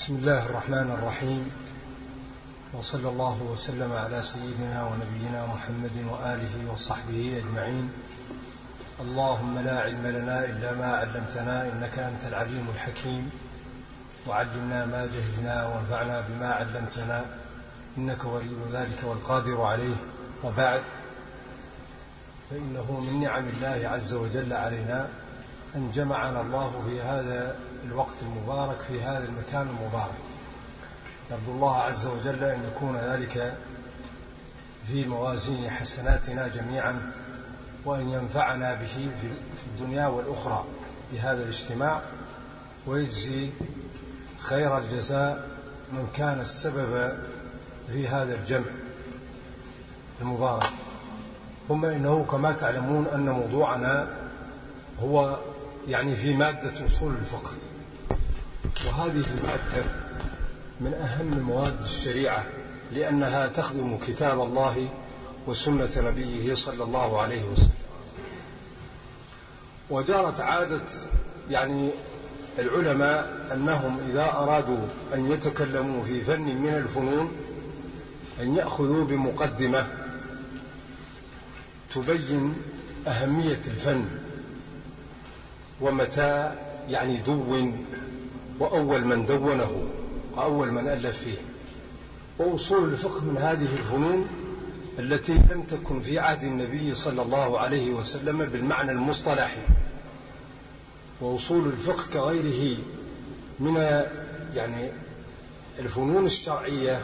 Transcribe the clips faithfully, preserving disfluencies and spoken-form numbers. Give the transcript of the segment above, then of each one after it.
بسم الله الرحمن الرحيم، وصلى الله وسلم على سيدنا ونبينا محمد وآله وصحبه أجمعين. اللهم لا علم لنا إلا ما علمتنا إنك أنت العليم الحكيم، وعلمنا ما جهلنا وانفعنا بما علمتنا إنك ولي ذلك والقادر عليه. وبعد، فإنه من نعم الله عز وجل علينا أن جمعنا الله في هذا الوقت المبارك في هذا المكان المبارك. نرجو الله عز وجل أن يكون ذلك في موازين حسناتنا جميعا، وأن ينفعنا به في الدنيا والأخرى بهذا الاجتماع، ويجزي خير الجزاء من كان السبب في هذا الجمع المبارك. ثم إنه كما تعلمون أن موضوعنا هو يعني في مادة أصول الفقه، وهذه المادة من أهم مواد الشريعة، لأنها تخدم كتاب الله وسنة نبيه صلى الله عليه وسلم. وجرت عادة يعني العلماء أنهم إذا أرادوا أن يتكلموا في فن من الفنون أن يأخذوا بمقدمة تبين أهمية الفن، ومتى يعني دون، وأول من دونه وأول من ألف فيه. وأصول الفقه من هذه الفنون التي لم تكن في عهد النبي صلى الله عليه وسلم بالمعنى المصطلحي. وأصول الفقه كغيره من يعني الفنون الشرعية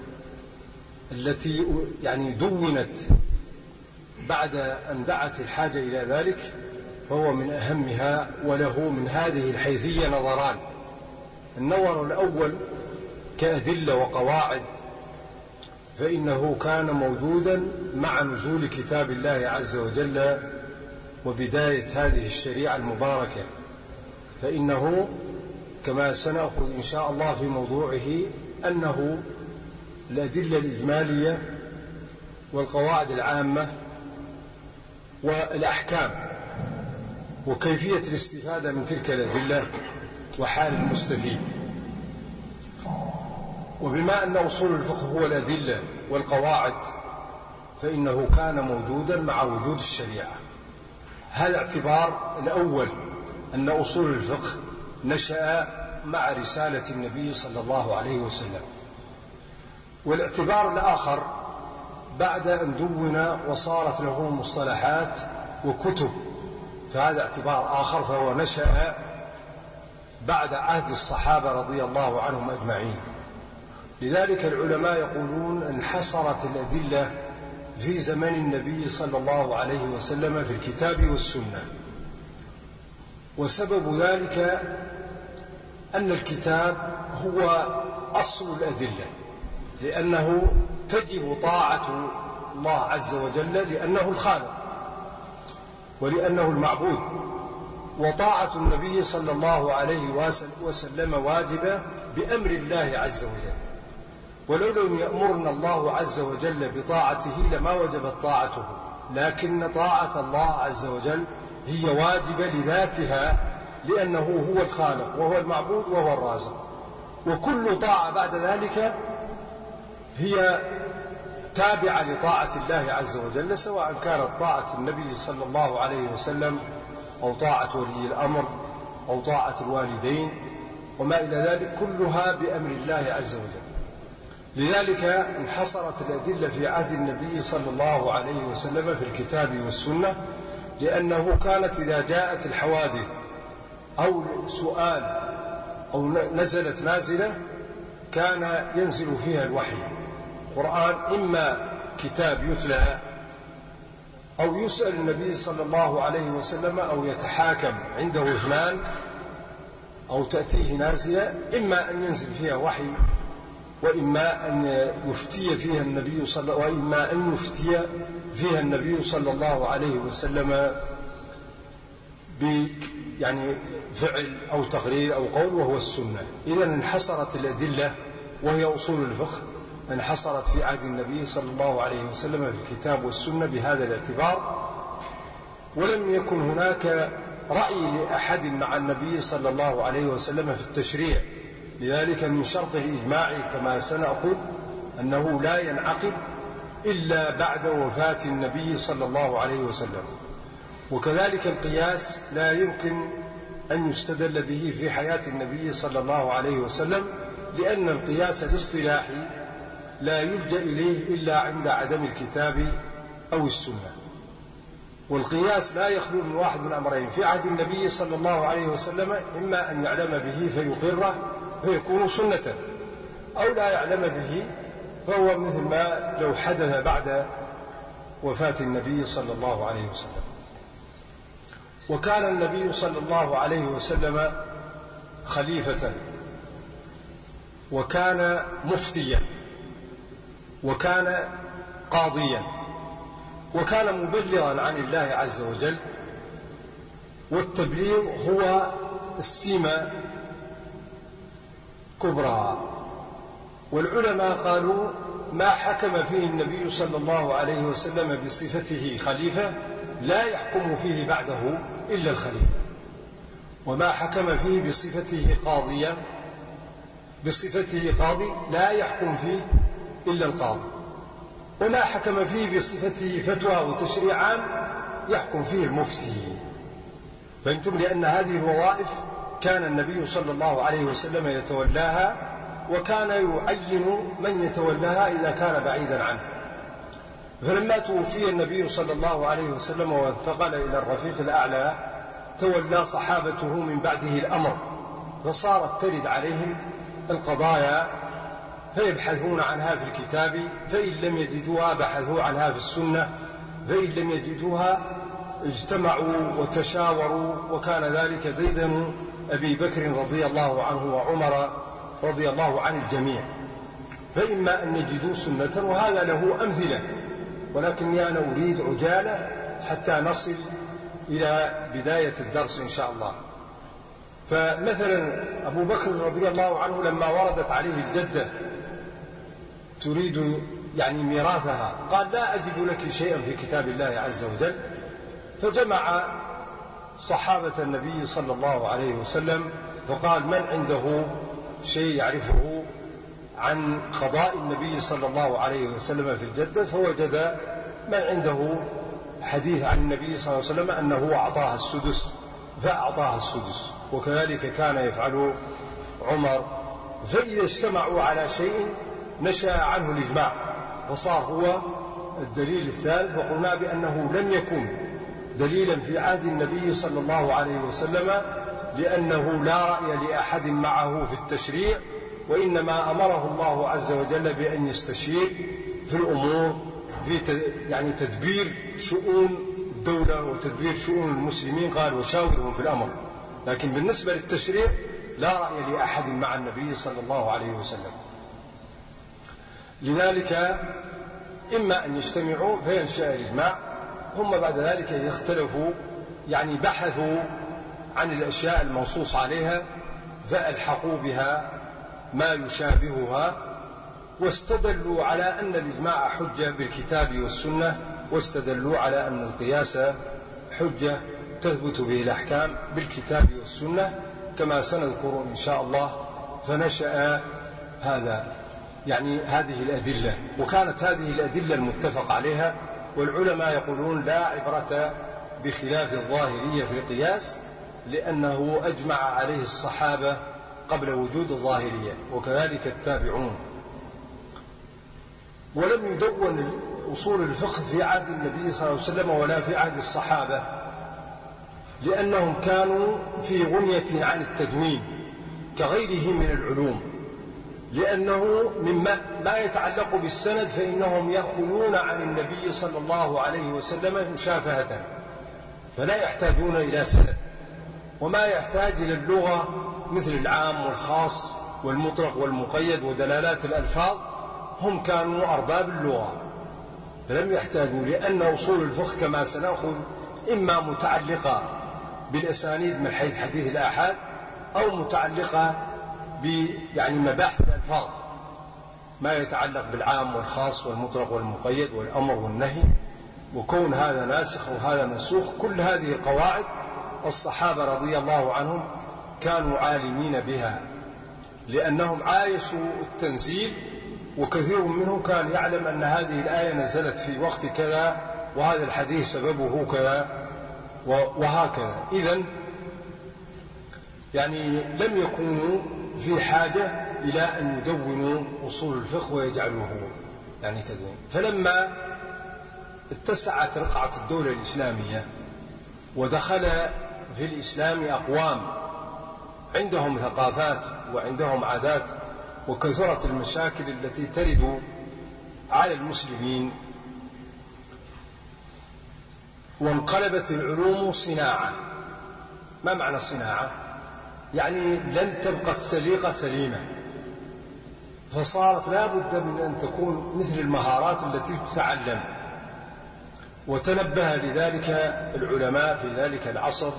التي يعني دونت بعد أن دعت الحاجة إلى ذلك، فهو من أهمها، وله من هذه الحيثية نظران. النظر الأول كأدلة وقواعد، فإنه كان موجودا مع نزول كتاب الله عز وجل وبداية هذه الشريعة المباركة، فإنه كما سنأخذ إن شاء الله في موضوعه أنه الأدلة الإجمالية والقواعد العامة والأحكام وكيفية الاستفادة من تلك الأدلة وحال المستفيد. وبما أن أصول الفقه هو الأدلة والقواعد، فإنه كان موجودا مع وجود الشريعة. هذا اعتبار الأول، أن أصول الفقه نشأ مع رسالة النبي صلى الله عليه وسلم. والاعتبار الآخر بعد أن دون وصارت له مصطلحات وكتب، فهذا اعتبار آخر، فهو نشأ بعد عهد الصحابة رضي الله عنهم أجمعين. لذلك العلماء يقولون انحصرت الأدلة في زمن النبي صلى الله عليه وسلم في الكتاب والسنة. وسبب ذلك أن الكتاب هو أصل الأدلة، لأنه تجب طاعة الله عز وجل لأنه الخالق ولأنه المعبود، وطاعة النبي صلى الله عليه وسلم واجبة بأمر الله عز وجل. ولو لم يأمرنا الله عز وجل بطاعته لما وجبت طاعته، لكن طاعة الله عز وجل هي واجبة لذاتها، لأنه هو الخالق وهو المعبود وهو الرازق. وكل طاعة بعد ذلك هي تابعة لطاعة الله عز وجل، سواء كانت طاعة النبي صلى الله عليه وسلم أو طاعة ولي الأمر أو طاعة الوالدين وما إلى ذلك، كلها بأمر الله عز وجل. لذلك انحصرت الأدلة في عهد النبي صلى الله عليه وسلم في الكتاب والسنة، لأنه كانت إذا جاءت الحوادث أو سؤال أو نزلت نازلة كان ينزل فيها الوحي. القرآن إما كتاب يتلى أو يسأل النبي صلى الله عليه وسلم أو يتحاكم عنده اثنان أو تأتيه نازلة، إما أن ينزل فيها وحي، وإما أن يفتي فيها النبي صلى وإما أن يفتي فيها النبي صلى الله عليه وسلم ب يعني فعل أو تقرير أو قول، وهو السنة. إذا انحصرت الأدلة وهي أصول الفقه، انحصرت في عهد النبي صلى الله عليه وسلم في الكتاب والسنة بهذا الاعتبار. ولم يكن هناك رأي لأحد مع النبي صلى الله عليه وسلم في التشريع، لذلك من شرط الإجماع كما سنأخذ أنه لا ينعقد إلا بعد وفاة النبي صلى الله عليه وسلم. وكذلك القياس لا يمكن أن يستدل به في حياة النبي صلى الله عليه وسلم، لأن القياس الاصطلاحي لا يلجأ إليه إلا عند عدم الكتاب أو السنة. والقياس لا يخلو من واحد من أمرين في عهد النبي صلى الله عليه وسلم: إما أن يعلم به فيقره فيكون سنة، أو لا يعلم به فهو مثل ما لو حدث بعد وفاة النبي صلى الله عليه وسلم. وكان النبي صلى الله عليه وسلم خليفة، وكان مفتيا، وكان قاضيا، وكان مبلغا عن الله عز وجل. والتبليغ هو السمة كبرى. والعلماء قالوا: ما حكم فيه النبي صلى الله عليه وسلم بصفته خليفة لا يحكم فيه بعده إلا الخليفة، وما حكم فيه بصفته قاضيا بصفته قاضي لا يحكم فيه إلا القاضي، وما حكم فيه بصفته فتوى وتشريع عام يحكم فيه المفتي. فانتم لأن هذه الوظائف كان النبي صلى الله عليه وسلم يتولاها، وكان يعين من يتولاها إذا كان بعيدا عنه. فلما توفي النبي صلى الله عليه وسلم وانتقل إلى الرفيق الأعلى تولى صحابته من بعده الأمر، فصارت ترد عليهم القضايا فيبحثون عنها في الكتاب، فإن لم يجدوها بحثوا عنها في السنة، فإن لم يجدوها اجتمعوا وتشاوروا. وكان ذلك ديدن أبي بكر رضي الله عنه وعمر رضي الله عن الجميع. فإما أن يجدوا سنة، وهذا له أمثلة، ولكني أنا أريد عجالة حتى نصل إلى بداية الدرس إن شاء الله. فمثلا أبو بكر رضي الله عنه لما وردت عليه الجدة تريد يعني ميراثها قال: لا أجد لك شيئا في كتاب الله عز وجل. فجمع صحابة النبي صلى الله عليه وسلم فقال: من عنده شيء يعرفه عن قضاء النبي صلى الله عليه وسلم في الجدة؟ فوجد من عنده حديث عن النبي صلى الله عليه وسلم أنه أعطاها السدس فأعطاها السدس، وكذلك كان يفعل عمر. فإذا اجتمعوا على شيء نشأ عنه الإجماع فصار هو الدليل الثالث. وقلنا بأنه لم يكن دليلا في عهد النبي صلى الله عليه وسلم، لأنه لا رأي لأحد معه في التشريع، وإنما أمره الله عز وجل بأن يستشير في الأمور في يعني تدبير شؤون الدولة وتدبير شؤون المسلمين، قال: وشاورهم في الأمر. لكن بالنسبة للتشريع لا رأي لأحد مع النبي صلى الله عليه وسلم. لذلك إما أن يجتمعوا فينشأ الإجماع، هم بعد ذلك يختلفوا، يعني بحثوا عن الأشياء المنصوص عليها فألحقوا بها ما يشابهها، واستدلوا على أن الإجماع حجة بالكتاب والسنة، واستدلوا على أن القياس حجة تثبت به الأحكام بالكتاب والسنة كما سنذكر إن شاء الله. فنشأ هذا يعني هذه الأدلة، وكانت هذه الأدلة المتفق عليها. والعلماء يقولون: لا عبرة بخلاف الظاهرية في القياس، لأنه أجمع عليه الصحابة قبل وجود الظاهرية، وكذلك التابعون. ولم يدون أصول الفقه في عهد النبي صلى الله عليه وسلم ولا في عهد الصحابة، لأنهم كانوا في غنية عن التدوين كغيره من العلوم، لأنه مما ما يتعلق بالسند فإنهم يأخذون عن النبي صلى الله عليه وسلم مشافهة، فلا يحتاجون إلى سند. وما يحتاج إلى اللغة مثل العام والخاص والمطلق والمقيد ودلالات الألفاظ، هم كانوا أرباب اللغة فلم يحتاجوا، لأن أصول الفقه كما سنأخذ إما متعلقة بالأسانيد من حيث حديث الآحاد، أو متعلقة ب يعني مباحث الألفاظ، ما يتعلق بالعام والخاص والمطلق والمقيد والأمر والنهي، وكون هذا ناسخ وهذا منسوخ. كل هذه القواعد الصحابة رضي الله عنهم كانوا عالمين بها. لأنهم عايشوا التنزيل، وكثير منهم كان يعلم أن هذه الآية نزلت في وقت كذا، وهذا الحديث سببه كذا وهكذا. إذن يعني لم يكونوا في حاجة إلى أن يدونوا أصول الفقه ويجعلوه يعني تدوين. فلما اتسعت رقعة الدولة الإسلامية ودخل في الإسلام أقوام عندهم ثقافات وعندهم عادات، وكثرت المشاكل التي ترد على المسلمين، وانقلبت العلوم صناعة. ما معنى صناعة؟ يعني لن تبقى السليقة سليمة، فصارت لا بد من أن تكون مثل المهارات التي تتعلم. وتنبه لذلك العلماء في ذلك العصر،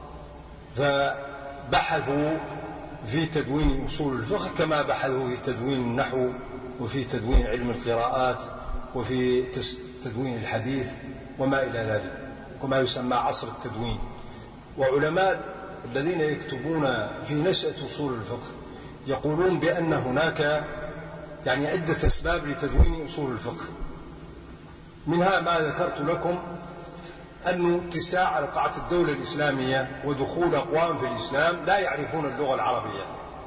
فبحثوا في تدوين أصول الفقه كما بحثوا في تدوين النحو، وفي تدوين علم القراءات، وفي تدوين الحديث وما إلى ذلك، وما يسمى عصر التدوين. وعلماء الذين يكتبون في نشأة أصول الفقه يقولون بأن هناك يعني عدة أسباب لتدوين أصول الفقه. منها ما ذكرت لكم، أن اتساع رقعة الدولة الإسلامية ودخول أقوام في الإسلام لا يعرفون اللغة العربية،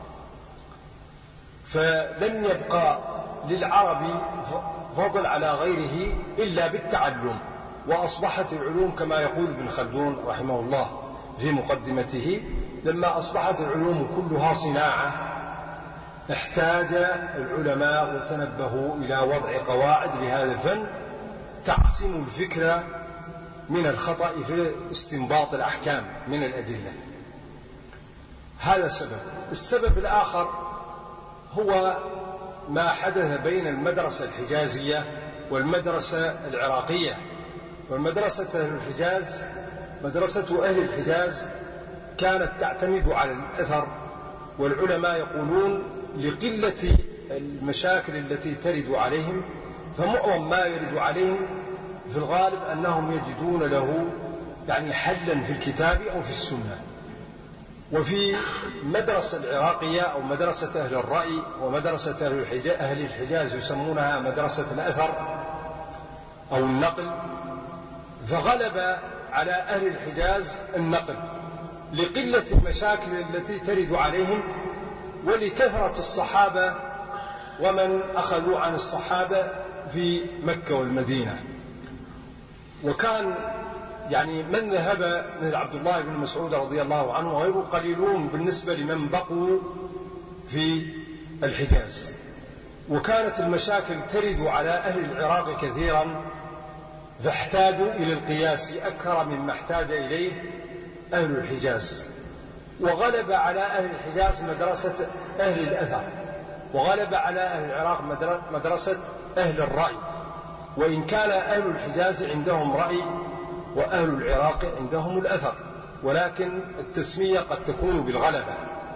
فلم يبقى للعربي فضل على غيره إلا بالتعلم. وأصبحت العلوم كما يقول ابن خلدون رحمه الله في مقدمته، لما أصبحت العلوم كلها صناعة احتاج العلماء وتنبهوا إلى وضع قواعد لهذا الفن تعصم الفكرة من الخطأ في استنباط الأحكام من الأدلة. هذا سبب. السبب الآخر هو ما حدث بين المدرسة الحجازية والمدرسة العراقية. والمدرسة أهل الحجاز، مدرسة أهل الحجاز كانت تعتمد على الأثر، والعلماء يقولون لقلة المشاكل التي ترد عليهم، فمعظم ما يرد عليهم في الغالب أنهم يجدون له يعني حلا في الكتاب أو في السنة. وفي مدرسة العراقية أو مدرسة أهل الرأي ومدرسة أهل الحجاز يسمونها مدرسة الأثر أو النقل، فغلب على أهل الحجاز النقل لقلة المشاكل التي ترد عليهم، ولكثرة الصحابة ومن أخذوا عن الصحابة في مكة والمدينة. وكان يعني من ذهب مثل عبد الله بن مسعود رضي الله عنه وغيره قليلون بالنسبة لمن بقوا في الحجاز. وكانت المشاكل ترد على أهل العراق كثيرا، فاحتاجوا إلى القياس أكثر مما احتاج إليه أهل الحجاز. وغلب على أهل الحجاز مدرسة أهل الأثر، وغلب على أهل العراق مدرسة أهل الرأي، وإن كان أهل الحجاز عندهم رأي وأهل العراق عندهم الأثر، ولكن التسمية قد تكون بالغلبة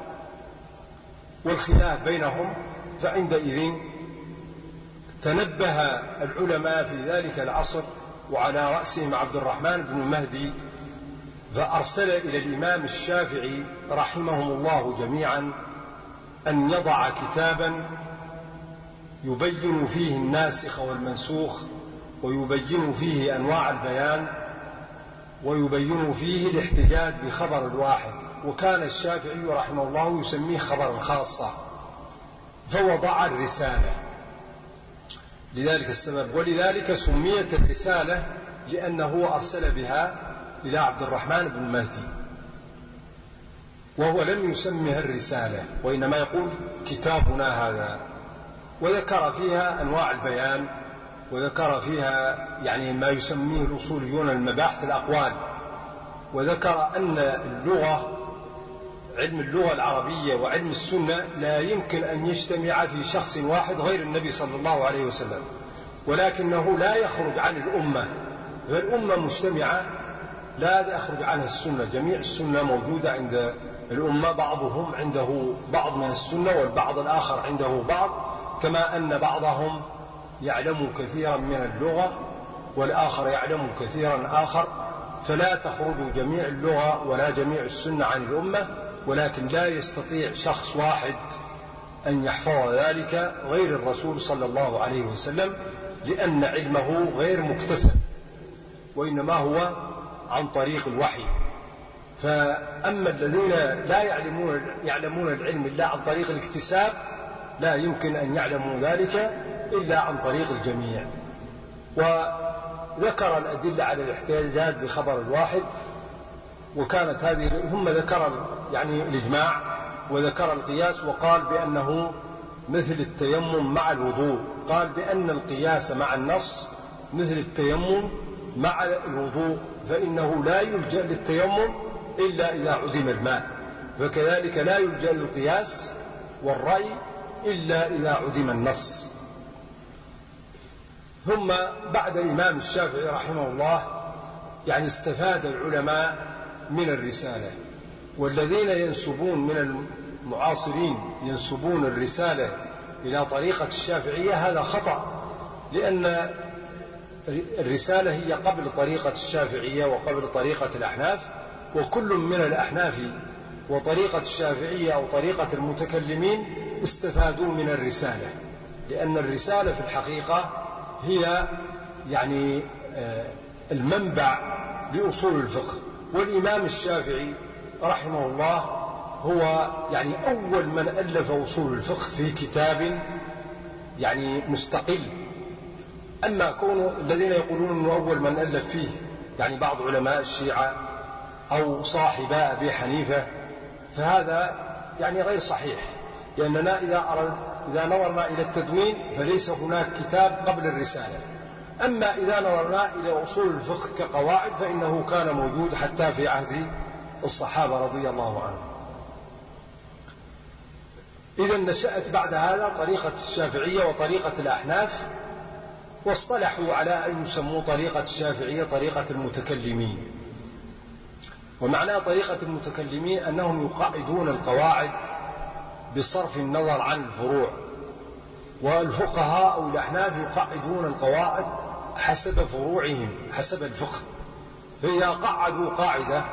والخلاف بينهم. فعندئذ تنبه العلماء في ذلك العصر، وعلى رأسهم عبد الرحمن بن مهدي، فأرسل إلى الإمام الشافعي رحمهم الله جميعا أن يضع كتابا يبين فيه الناسخ والمنسوخ، ويبين فيه أنواع البيان، ويبين فيه الاحتجاج بخبر الواحد. وكان الشافعي رحمه الله يسميه خبر الخاصة، فوضع الرسالة لذلك السبب. ولذلك سميت الرسالة لأنه أرسل بها إلى عبد الرحمن بن مهدي، وهو لم يسمها الرسالة، وإنما يقول كتابنا هذا، وذكر فيها أنواع البيان، وذكر فيها يعني ما يسميه الأصوليون المباحث الأقوال، وذكر أن اللغة، علم اللغة العربية وعلم السنة لا يمكن أن يجتمع في شخص واحد غير النبي صلى الله عليه وسلم، ولكنه لا يخرج عن الأمة، فالأمة مجتمعة لا يخرج عنها السنة، جميع السنة موجودة عند الأمة، بعضهم عنده بعض من السنة والبعض الآخر عنده بعض، كما أن بعضهم يعلم كثيرا من اللغة والآخر يعلم كثيرا آخر، فلا تخرج جميع اللغة ولا جميع السنة عن الأمة، ولكن لا يستطيع شخص واحد أن يحفظ ذلك غير الرسول صلى الله عليه وسلم، لأن علمه غير مكتسب، وإنما هو عن طريق الوحي. فأما الذين لا يعلمون, يعلمون العلم إلا عن طريق الاكتساب لا يمكن أن يعلموا ذلك إلا عن طريق الجميع. وذكر الأدلة على الاحتجاج بخبر الواحد، وكانت هذه هم ذكر يعني الإجماع وذكر القياس، وقال بأنه مثل التيمم مع الوضوء، قال بأن القياس مع النص مثل التيمم مع الوضوء، فإنه لا يلجأ للتيمم إلا إذا عدم الماء، فكذلك لا يلجأ للقياس والرأي إلا إذا عدم النص. ثم بعد الإمام الشافعي رحمه الله يعني استفاد العلماء من الرسالة، والذين ينسبون من المعاصرين ينسبون الرسالة إلى طريقة الشافعية هذا خطأ، لأن الرسالة هي قبل طريقة الشافعية وقبل طريقة الأحناف، وكل من الأحناف وطريقة الشافعية أو طريقة المتكلمين استفادوا من الرسالة، لأن الرسالة في الحقيقة هي يعني المنبع لأصول الفقه. والإمام الشافعي رحمه الله هو يعني أول من ألف أصول الفقه في كتاب يعني مستقل. أما كون الذين يقولون أنه أول من ألف فيه يعني بعض علماء الشيعة أو صاحبا أبي حنيفة فهذا يعني غير صحيح، لأننا إذا, أرد إذا نظرنا إلى التدوين فليس هناك كتاب قبل الرسالة. أما إذا نظرنا إلى أصول الفقه كقواعد فإنه كان موجود حتى في عهد الصحابة رضي الله عنهم. إذا نشأت بعد هذا طريقة الشافعية وطريقة الأحناف، واصطلحوا على أن يسموا طريقة الشافعية طريقة المتكلمين. ومعنى طريقة المتكلمين أنهم يقعدون القواعد بصرف النظر عن الفروع، والفقهاء أو الأحناف يقعدون القواعد حسب فروعهم حسب الفقه. فإذا قعدوا قاعدة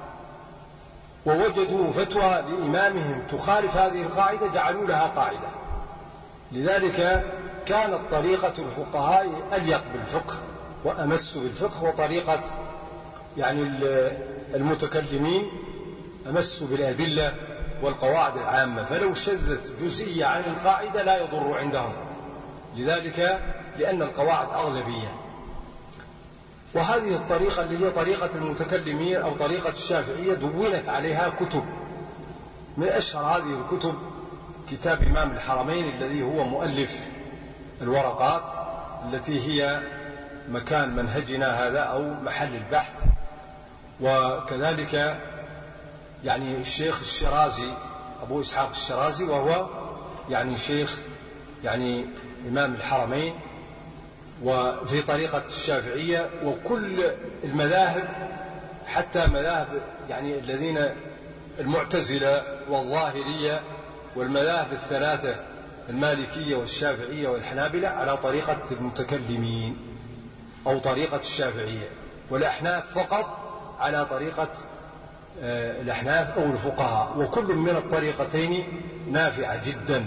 ووجدوا فتوى لإمامهم تخالف هذه القاعدة جعلوا لها قاعدة. لذلك كانت طريقة الفقهاء أليق بالفقه وأمس بالفقه، وطريقة يعني المتكلمين أمس بالأدلة والقواعد العامة، فلو شذت جزئية عن القاعدة لا يضر عندهم، لذلك لأن القواعد أغلبية. وهذه الطريقة اللي هي طريقة المتكلمين أو طريقة الشافعية دونت عليها كتب. من أشهر هذه الكتب كتاب إمام الحرمين الذي هو مؤلف الورقات التي هي مكان منهجنا هذا أو محل البحث، وكذلك يعني الشيخ الشرازي أبو إسحاق الشرازي وهو يعني شيخ يعني إمام الحرمين وفي طريقة الشافعية. وكل المذاهب حتى مذاهب يعني الذين المعتزلة والظاهرية والمذاهب الثلاثة المالكية والشافعية والحنابلة على طريقة المتكلمين أو طريقة الشافعية، والأحناف فقط على طريقة الأحناف أو الفقهاء، وكل من الطريقتين نافعة جدا.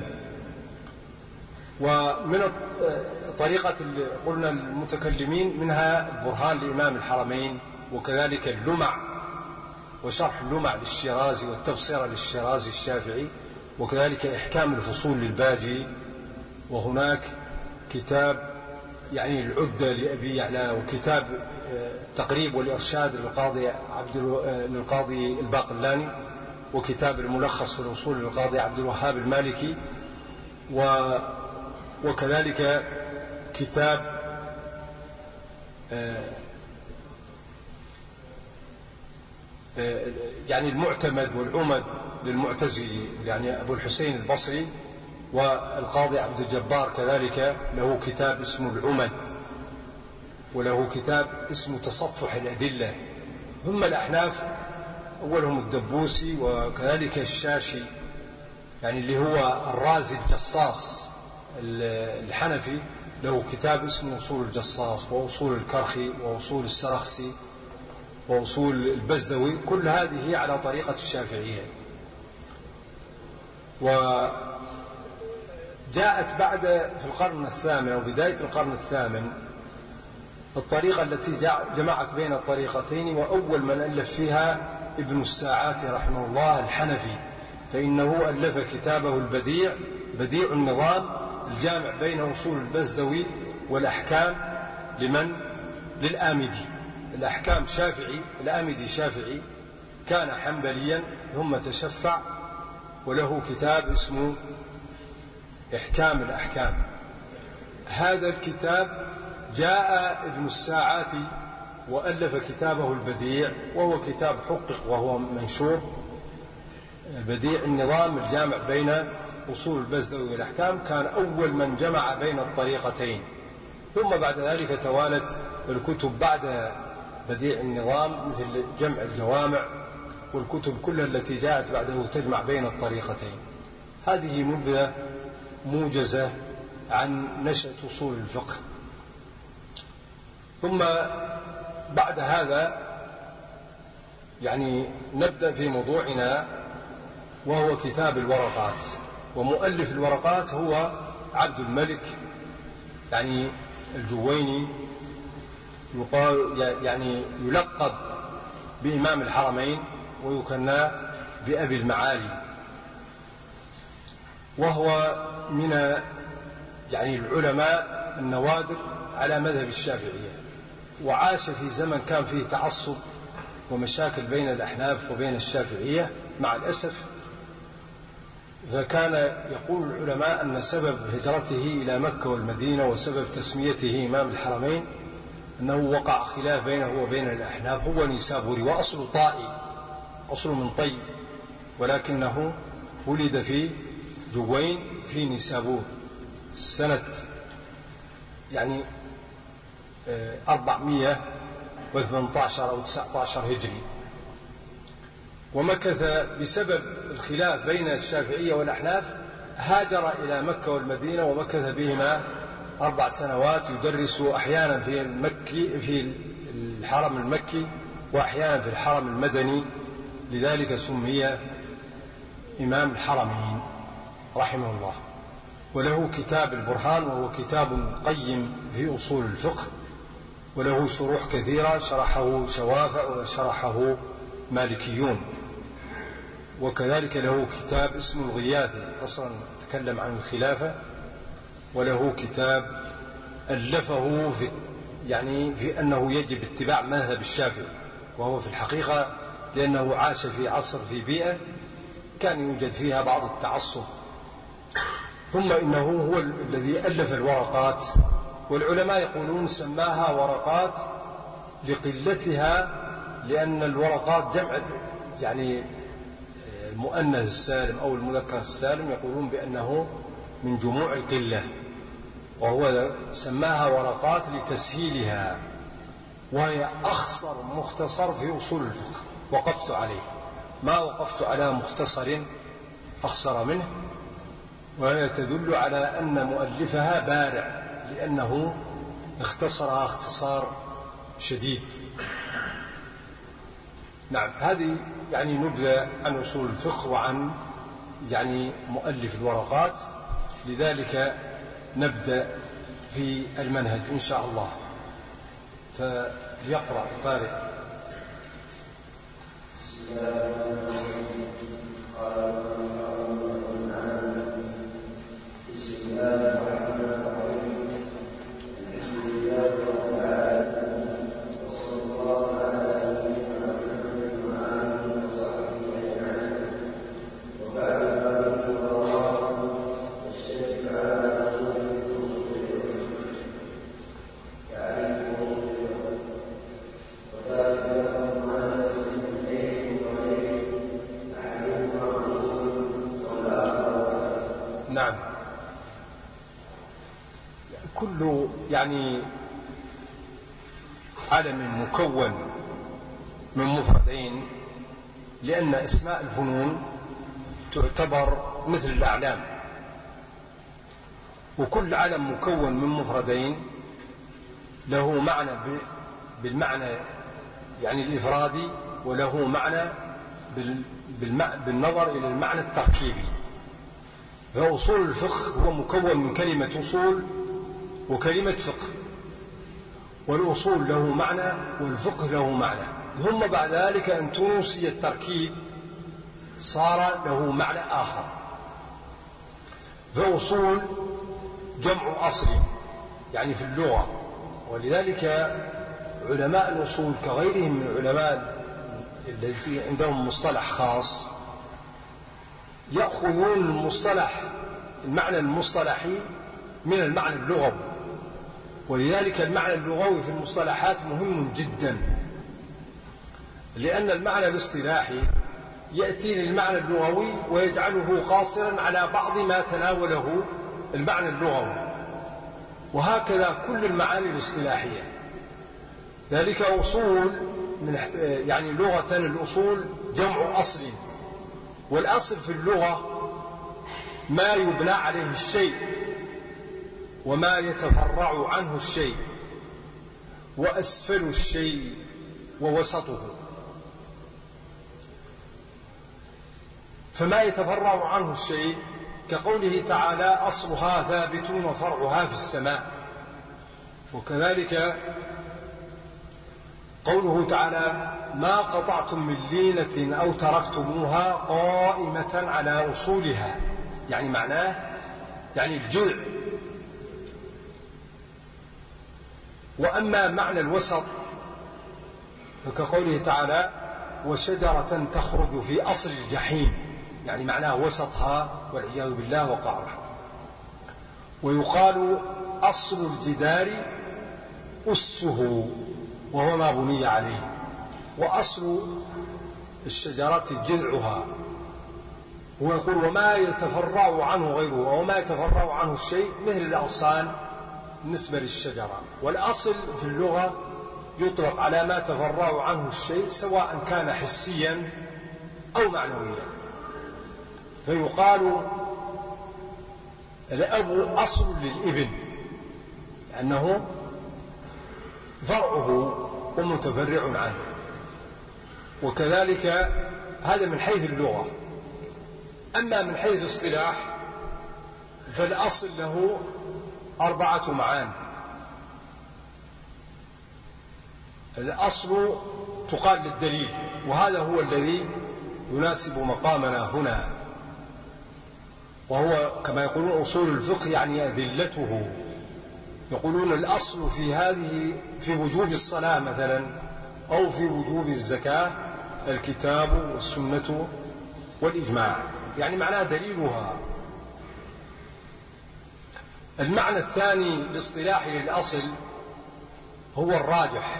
ومن طريقة قلنا المتكلمين منها البرهان لإمام الحرمين، وكذلك اللمع وشرح اللمع للشيرازي والتبصرة للشيرازي الشافعي، وكذلك إحكام الفصول للباجي، وهناك كتاب يعني العدة لأبي يعلى، وكتاب تقريب والإرشاد للقاضي عبد للقاضي الباقلاني، وكتاب الملخص في الوصول للقاضي عبد الوهاب المالكي، و وكذلك كتاب يعني المعتمد والعمد للمعتزلي يعني أبو الحسين البصري، والقاضي عبد الجبار كذلك له كتاب اسمه العمد، وله كتاب اسمه تصفح الأدلة. هم الأحناف أولهم الدبوسي، وكذلك الشاشي يعني اللي هو الرازي الجصاص الحنفي له كتاب اسمه أصول الجصاص، وأصول الكرخي، وأصول السرخسي، وأصول البزدوي، كل هذه على طريقة الشافعية. جاءت بعد في القرن الثامن أو بداية القرن الثامن الطريقة التي جمعت بين الطريقتين، وأول من ألف فيها ابن الساعات رحمه الله الحنفي، فإنه ألف كتابه البديع بديع النظام الجامع بين أصول البزدوي والأحكام لمن للآمدي. الأحكام شافعي، الآمدي شافعي، كان حنبليا ثم تشفع، وله كتاب اسمه إحكام الأحكام. هذا الكتاب جاء ابن الساعات وألف كتابه البديع، وهو كتاب حقق وهو منشور، بديع النظام الجامع بين أصول البزدوي والأحكام. كان أول من جمع بين الطريقتين، ثم بعد ذلك توالت الكتب بعد بديع النظام مثل جمع الجوامع والكتب كلها التي جاءت بعده تجمع بين الطريقتين. هذه نبذة موجزة عن نشأة أصول الفقه. ثم بعد هذا يعني نبدأ في موضوعنا، وهو كتاب الورقات. ومؤلف الورقات هو عبد الملك يعني الجويني، يقال يعني يلقب بإمام الحرمين ويكنى بأبي المعالي، وهو من يعني العلماء النوادر على مذهب الشافعية، وعاش في زمن كان فيه تعصب ومشاكل بين الأحناف وبين الشافعية مع الأسف. فكان يقول العلماء أن سبب هجرته إلى مكة والمدينة وسبب تسميته إمام الحرمين أنه وقع خلاف بينه وبين الأحناف. هو نيسابوري وأصل طائي، أصل من طي، ولكنه ولد في جوين في نيسابور سنة يعني أربعمائة وثمانية عشر أو تسعة عشر هجري، ومكث بسبب الخلاف بين الشافعية والأحناف هاجر إلى مكة والمدينة، ومكث بهما أربع سنوات يدرس أحيانا في المكي في الحرم المكي وأحيانا في الحرم المدني، لذلك سمي إمام الحرمين رحمه الله. وله كتاب البرهان، وهو كتاب قيم في أصول الفقه، وله شروح كثيرة شرحه شوافع وشرحه مالكيون. وكذلك له كتاب اسمه الغياثي، أصلا تكلم عن الخلافة، وله كتاب ألفه في يعني في أنه يجب اتباع مذهب الشافعي، وهو في الحقيقة لأنه عاش في عصر في بيئة كان يوجد فيها بعض التعصب. ثم إنه هو الذي ألف الورقات، والعلماء يقولون سماها ورقات لقلتها، لأن الورقات جمع يعني المؤنث السالم أو المذكر السالم يقولون بأنه من جموع القلة، وهو سماها ورقات لتسهيلها، وهي أخصر مختصر في أصول الفقه وقفت عليه، ما وقفت على مختصر أخصر منه. وهي تدل على أن مؤلفها بارع، لأنه اختصرها اختصار شديد. نعم، هذه يعني نبذة عن أصول الفقه وعن يعني مؤلف الورقات. لذلك نبدأ في المنهج إن شاء الله. فليقرأ القارئ. نعم، كل يعني علم مكون من مفردين، لأن أسماء الفنون تعتبر مثل الأعلام، وكل علم مكون من مفردين له معنى بالمعنى يعني الإفرادي، وله معنى بالنظر إلى المعنى التركيبي. فأصول الفقه هو مكون من كلمة أصول وكلمة فقه، والأصول له معنى والفقه له معنى، ثم بعد ذلك أن تنسي التركيب صار له معنى آخر. فأصول جمع أصل يعني في اللغة، ولذلك علماء الأصول كغيرهم من العلماء الذين عندهم مصطلح خاص يأخذون المصطلح المعنى المصطلحي من المعنى اللغوي، ولذلك المعنى اللغوي في المصطلحات مهم جدا، لأن المعنى الاصطلاحي يأتي للمعنى اللغوي ويجعله قاصرا على بعض ما تناوله المعنى اللغوي، وهكذا كل المعاني الاصطلاحية. ذلك أصول من يعني لغة الأصول جمع أصل، والأصل في اللغة ما يبنى عليه الشيء وما يتفرع عنه الشيء، وأسفل الشيء ووسطه. فما يتفرع عنه الشيء كقوله تعالى أصلها ثابت وفرعها في السماء، وكذلك قوله تعالى ما قطعتم من لينة أو تركتموها قائمة على أصولها، يعني معناه يعني الجذع. وأما معنى الوسط فكقوله تعالى وشجرة تخرج في أصل الجحيم، يعني معناه وسطها والعياذ بالله وقعرها. ويقال أصل الجدار أسه وهو ما بني عليه، وأصل الشجرة جذعها. ويقول وما يتفرع عنه غيره، وما يتفرع عنه الشيء مثل الأغصان بالنسبة للشجرة. والأصل في اللغة يطلق على ما تفرع عنه الشيء سواء كان حسيا أو معنويا. فيقال الأب أصل للابن لأنه فرعه ومتفرع عنه. وكذلك هذا من حيث اللغة. أما من حيث الاصطلاح فالأصل له أربعة معان. الأصل تقال للدليل، وهذا هو الذي يناسب مقامنا هنا، وهو كما يقولون أصول الفقه يعني أدلته. يقولون الأصل في هذه في وجوب الصلاة مثلا أو في وجوب الزكاة الكتاب والسنة والإجماع، يعني معناه دليلها. المعنى الثاني الاصطلاحي للأصل هو الراجح.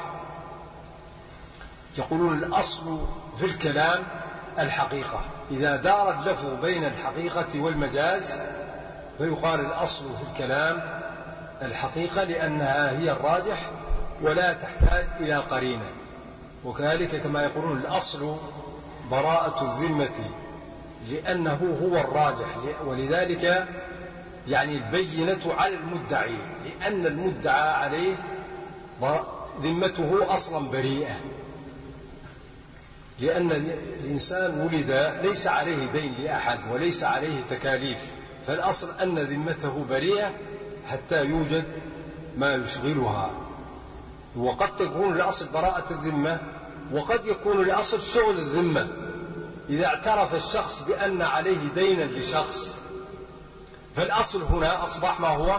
يقولون الأصل في الكلام الحقيقة، إذا دار اللفظ بين الحقيقة والمجاز فيقال الأصل في الكلام الحقيقة لأنها هي الراجح ولا تحتاج إلى قرينة. وكذلك كما يقولون الأصل براءة الذمة لأنه هو الراجح، ولذلك يعني البينة على المدعي لأن المدعى عليه ذمته أصلا بريئة، لأن الإنسان ولد ليس عليه دين لأحد وليس عليه تكاليف، فالأصل أن ذمته بريئة حتى يوجد ما يشغلها. وقد تكون الأصل براءة الذمة وقد يكون الأصل شغل الذمة، إذا اعترف الشخص بأن عليه دينا لشخص فالأصل هنا أصبح ما هو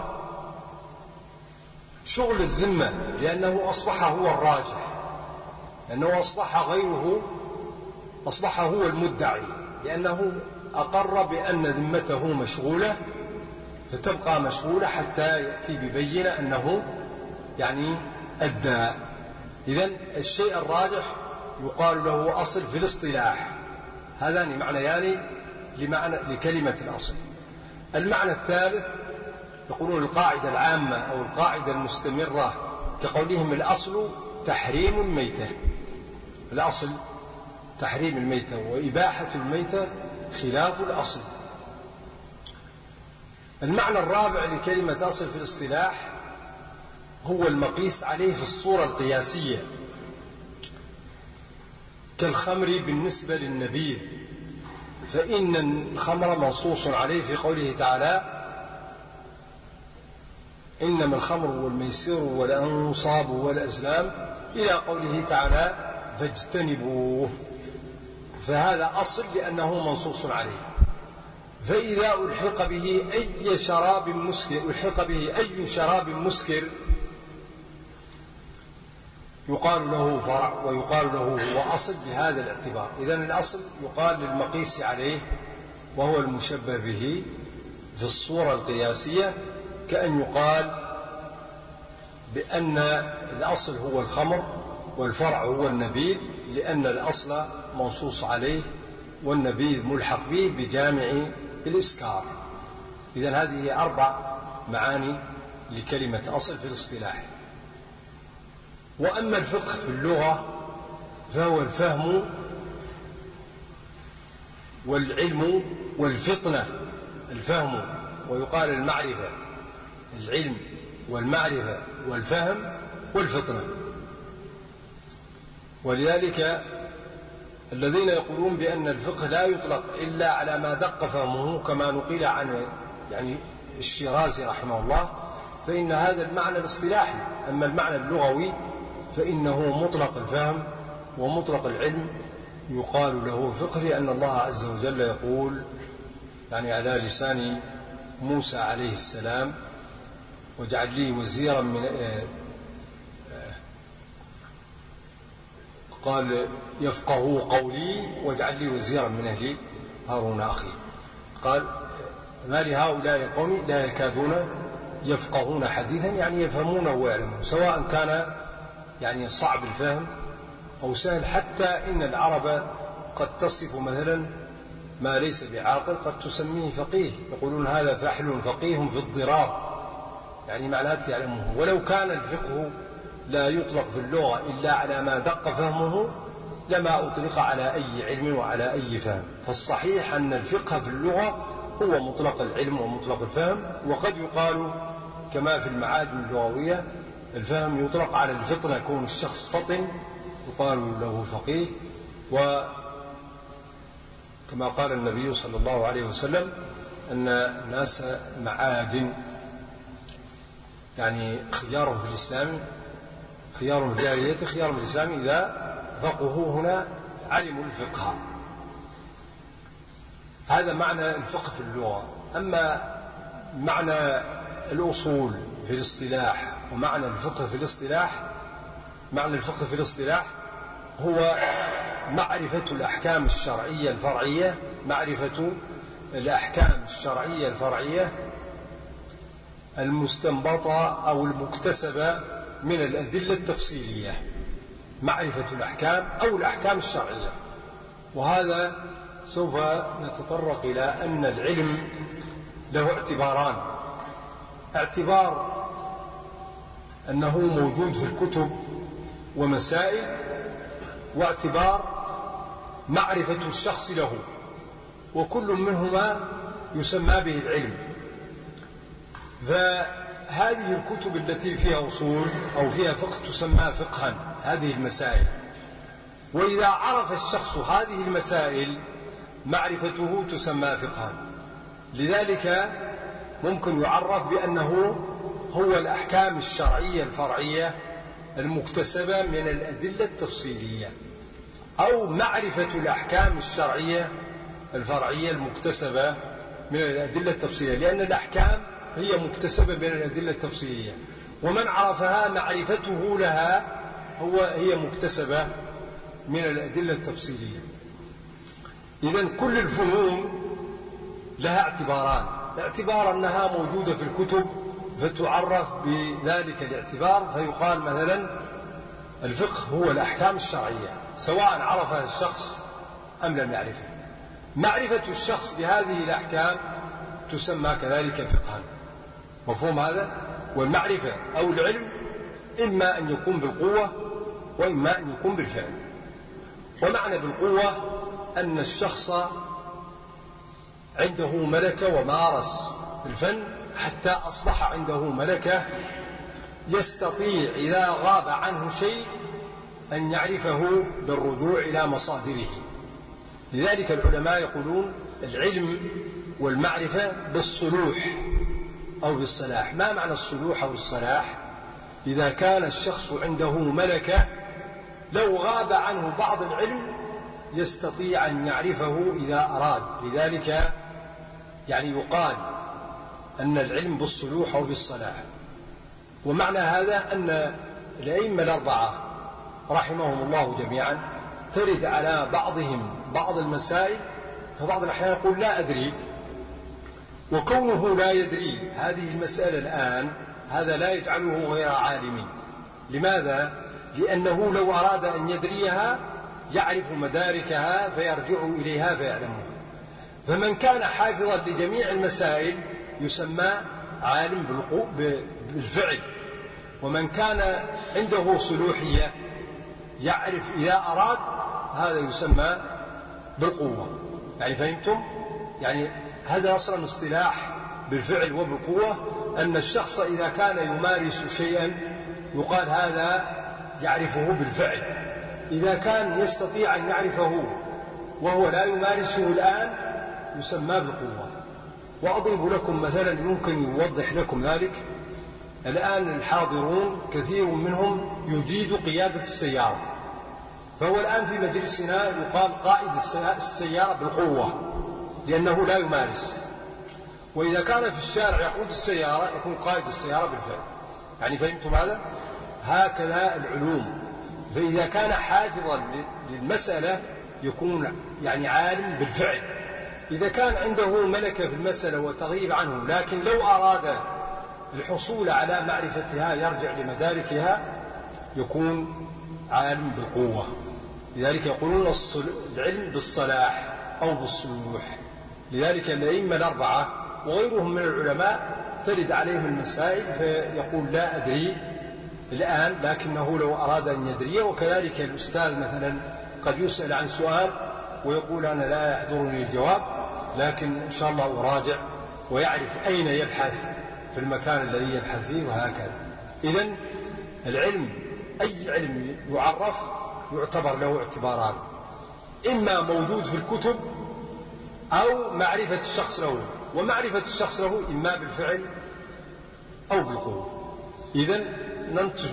شغل الذمة، لأنه أصبح هو الراجح، لأنه أصبح غيره أصبح هو المدعي، لأنه أقر بأن ذمته مشغولة فتبقى مشغولة حتى يأتي ببينة أنه يعني أدى. إذن الشيء الراجح يقال له أصل في الاصطلاح. هذان معنيان لمعنى لكلمة الأصل. المعنى الثالث يقولون القاعدة العامة أو القاعدة المستمرة، كقولهم الأصل تحريم الميتة. الأصل تحريم الميتة وإباحة الميتة خلاف الأصل. المعنى الرابع لكلمة أصل في الاصطلاح هو المقيس عليه في الصورة فإن الخمر منصوص عليه في قوله تعالى إنما الخمر والميسر والأنصاب والأزلام إلى قوله تعالى فاجتنبوه، فهذا أصل لأنه منصوص عليه. فإذا ألحق به أي شراب مسكر ألحق به أي شراب مسكر يقال له فرع ويقال له هو أصل بهذا الاعتبار. إذن الأصل يقال للمقيس عليه وهو المشبه به في الصورة القياسية، كأن يقال بأن الأصل هو الخمر والفرع هو النبيذ، لأن الأصل منصوص عليه والنبيذ ملحق به بجامع الإسكار. إذن هذه أربع معاني لكلمة أصل في الاصطلاح. وأما الفقه في اللغة فهو الفهم والعلم والفطنة. الفهم ويقال المعرفة، العلم والمعرفة والفهم والفطنة. ولذلك الذين يقولون بأن الفقه لا يطلق إلا على ما دق فهمه كما نقل عن يعني الشيرازي رحمه الله، فإن هذا المعنى الاصطلاحي. أما المعنى اللغوي فإنه مطلق الفهم ومطلق العلم يقال له فقه، لأن الله عز وجل يقول يعني على لسان موسى عليه السلام واجعل لي وزيرا من قال يفقهوا قولي واجعل لي وزيرا من أهلي هارون أخي. قال ما لهؤلاء القوم لا يكادون يفقهون حديثا، يعني يفهمونه ويعلمون، سواء كان يعني صعب الفهم أو سهل. حتى إن العرب قد تصف مثلا ما ليس بعاقل قد تسميه فقيه، يقولون هذا فحل فقيه في الضراب، يعني معناته يعلمه. ولو كان الفقه لا يطلق في اللغة إلا على ما دق فهمه لما أطلق على أي علم وعلى أي فهم. فالصحيح أن الفقه في اللغة هو مطلق العلم ومطلق الفهم. وقد يقال كما في المعاجم اللغوية الفهم يطلق على الفطنة، يكون الشخص فطن يقال له فقيه. وكما قال النبي صلى الله عليه وسلم أن الناس معادن، يعني خيارهم في الإسلام خيارهم في الجاهلية خيارهم في الإسلام إذا فقهوا هنا علموا الفقه. هذا معنى الفقه في اللغة. أما معنى الأصول في الاصطلاح ومعنى الفقه في الاصطلاح، معنى الفقه في الاصطلاح هو معرفة الأحكام الشرعية الفرعية معرفة الأحكام الشرعية الفرعية المستنبطة أو المكتسبة من الأدلة التفصيلية، معرفة الأحكام أو الأحكام الشرعية. وهذا سوف نتطرق إلى أن العلم له اعتباران: اعتبار أنه موجود في الكتب ومسائل، واعتبار معرفة الشخص له، وكل منهما يسمى به العلم. فهذه الكتب التي فيها أصول أو فيها فقه تسمى فقها، هذه المسائل. وإذا عرف الشخص هذه المسائل معرفته تسمى فقها. لذلك ممكن يعرف بأنه هو الأحكام الشرعية الفرعية المكتسبة من الأدلة التفصيلية، أو معرفة الأحكام الشرعية الفرعية المكتسبة من الأدلة التفصيلية، لأن الأحكام هي مكتسبة من الأدلة التفصيلية، ومن عرفها معرفته لها هو هي مكتسبة من الأدلة التفصيلية. إذن كل الفنون لها اعتباران: اعتبار أنها موجودة في الكتب فتعرف بذلك الاعتبار، فيقال مثلا الفقه هو الأحكام الشرعية سواء عرفها الشخص أم لم يعرفها. معرفة الشخص بهذه الأحكام تسمى كذلك فقها. مفهوم هذا؟ والمعرفة أو العلم إما أن يكون بالقوة وإما أن يكون بالفعل. ومعنى بالقوة أن الشخص عنده ملكة ومارس الفن حتى أصبح عنده ملكة، يستطيع إذا غاب عنه شيء أن يعرفه بالرجوع إلى مصادره. لذلك العلماء يقولون العلم والمعرفة بالصلوح أو بالصلاح. ما معنى الصلوح أو الصلاح؟ إذا كان الشخص عنده ملكة لو غاب عنه بعض العلم يستطيع أن يعرفه إذا أراد. لذلك يعني يقال أن العلم بالصلوح أو بالصلاح. ومعنى هذا أن الأئمة الأربعة رحمهم الله جميعا ترد على بعضهم بعض المسائل، فبعض الأحيان يقول لا أدري، وكونه لا يدري هذه المسألة الآن هذا لا يجعله غير عالم. لماذا؟ لأنه لو أراد أن يدريها يعرف مداركها فيرجع إليها فيعلمها. فمن كان حافظا لجميع المسائل يسمى عالم بالفعل، ومن كان عنده صلوحية يعرف إذا أراد هذا يسمى بالقوة. يعني فهمتم؟ يعني هذا أصلا اصطلاح بالفعل وبالقوة، أن الشخص إذا كان يمارس شيئا يقال هذا يعرفه بالفعل. إذا كان يستطيع أن يعرفه وهو لا يمارسه الآن يسمى بالقوة. وأضرب لكم مثلا يمكن يوضح لكم ذلك. الآن الحاضرون كثير منهم يجيد قيادة السيارة، فهو الآن في مجلسنا يقال قائد السيارة بالقوة لأنه لا يمارس. وإذا كان في الشارع يقود السيارة يكون قائد السيارة بالفعل. يعني فهمتم هذا؟ هكذا العلوم. فإذا كان حافظا للمسألة يكون يعني عالم بالفعل. إذا كان عنده ملكة في المسألة وتغيب عنه، لكن لو أراد الحصول على معرفتها يرجع لمداركها يكون عالم بالقوة. لذلك يقولون العلم بالصلاح أو بالصلوح. لذلك الأئمة الأربعة وغيرهم من العلماء ترد عليهم المسائل فيقول لا أدري الآن، لكنه لو أراد أن يدري. وكذلك الأستاذ مثلا قد يسأل عن سؤال ويقول أنا لا يحضرني الجواب، لكن إن شاء الله أراجع، ويعرف أين يبحث في المكان الذي يبحث فيه، وهكذا. إذن العلم أي علم يعرف يعتبر له اعتباران: إما موجود في الكتب أو معرفة الشخص له. ومعرفة الشخص له إما بالفعل أو بالقوة. إذن ننتج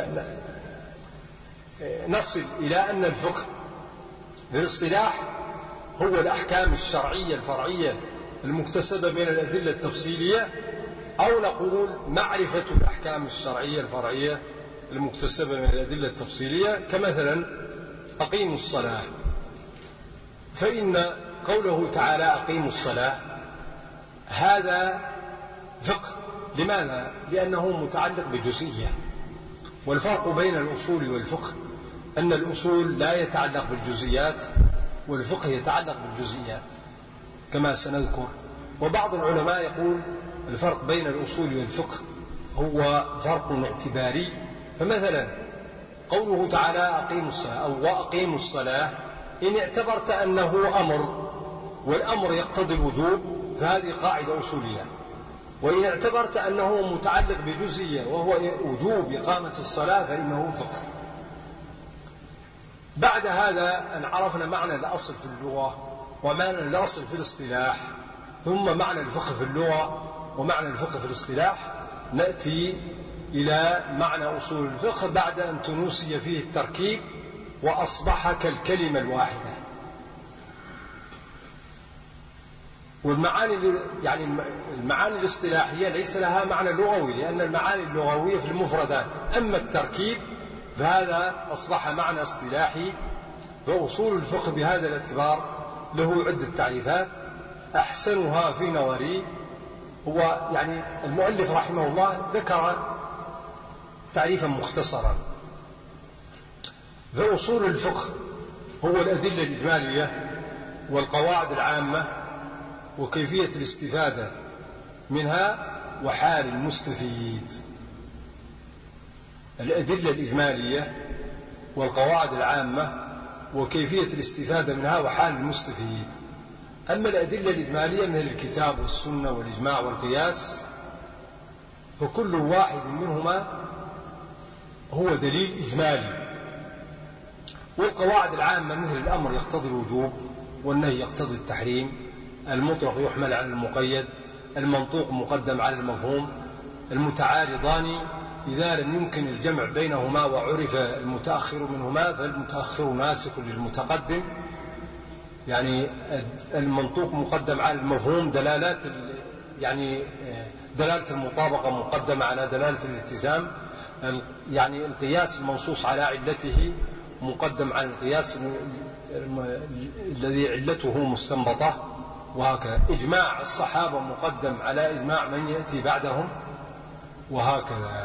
نصل إلى أن الفقه في الاصطلاح هو الأحكام الشرعية الفرعية المكتسبة من الأدلة التفصيلية، أو نقول معرفة الأحكام الشرعية الفرعية المكتسبة من الأدلة التفصيلية. كمثلا أقيموا الصلاة، فإن قوله تعالى أقيموا الصلاة هذا فقه. لماذا؟ لأنه متعلق بجزئية. والفرق بين الأصول والفقه أن الأصول لا يتعلق بالجزئيات والفقه يتعلق بالجزئيات كما سنذكر. وبعض العلماء يقول الفرق بين الأصول والفقه هو فرق اعتباري. فمثلا قوله تعالى أقيموا الصلاة أو وأقيموا الصلاة، إن اعتبرت أنه أمر والأمر يقتضي الوجوب فهذه قاعدة أصولية. وإن اعتبرت أنه متعلق بجزئية وهو وجوب إقامة الصلاة فإنه فقه. بعد هذا أن عرفنا معنى الأصل في اللغة ومعنى الأصل في الاصطلاح، ثم معنى الفقه في اللغة ومعنى الفقه في الاصطلاح، نأتي إلى معنى أصول الفقه بعد أن تنوسي فيه التركيب وأصبح كالكلمة الواحدة. والمعاني يعني المعاني الاصطلاحية ليس لها معنى لغوي، لأن المعاني اللغوية في المفردات، أما التركيب فهذا أصبح معنى اصطلاحي. فأصول الفقه بهذا الاعتبار له عدة تعريفات، أحسنها في نظري هو يعني المؤلف رحمه الله ذكر تعريفا مختصرا. فأصول الفقه هو الأدلة الإجمالية والقواعد العامة وكيفية الاستفادة منها وحال المستفيد. الأدلة الإجمالية والقواعد العامة وكيفية الاستفادة منها وحال المستفيد. أما الأدلة الإجمالية من الكتاب والسنة والإجماع والقياس فكل واحد منهما هو دليل إجمالي. والقواعد العامة مثل الأمر يقتضي الوجوب والنهي يقتضي التحريم، المطلق يحمل على المقيد، المنطوق مقدم على المفهوم، المتعارضان إذا لم يمكن الجمع بينهما وعرف المتأخر منهما فالمتأخر ناسخ للمتقدم. يعني المنطوق مقدم على المفهوم، دلالات يعني دلالة المطابقة مقدمة على دلالة الالتزام، يعني القياس المنصوص على علته مقدم على القياس الذي علته مستنبطة، وهكذا. إجماع الصحابة مقدم على إجماع من يأتي بعدهم، وهكذا.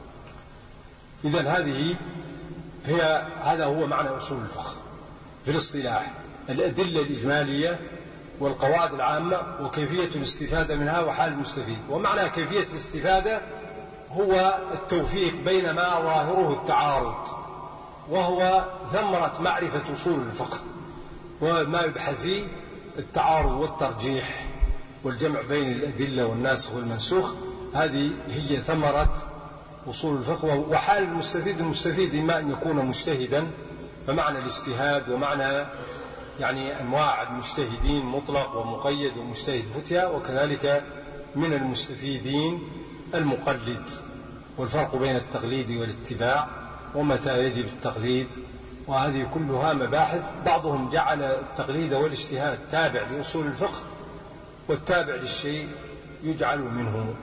إذن هذه هي هذا هو معنى أصول الفقه في الاصطلاح: الأدلة الإجمالية والقواعد العامة وكيفية الاستفادة منها وحال المستفيد. ومعنى كيفية الاستفادة هو التوفيق بين ما ظاهره التعارض، وهو ثمرة معرفة أصول الفقه، وما يبحث فيه التعارض والترجيح والجمع بين الأدلة والناسخ والمنسوخ. هذه هي ثمرة أصول الفقه. وحال المستفيد، المستفيد إما أن يكون مجتهدا، فمعنى الاجتهاد ومعنى يعني أنواع المجتهدين مطلق ومقيد ومجتهد فتيا، وكذلك من المستفيدين المقلد، والفرق بين التقليد والاتباع ومتى يجب التقليد. وهذه كلها مباحث. بعضهم جعل التقليد والاجتهاد تابع لأصول الفقه، والتابع للشيء يجعل منه.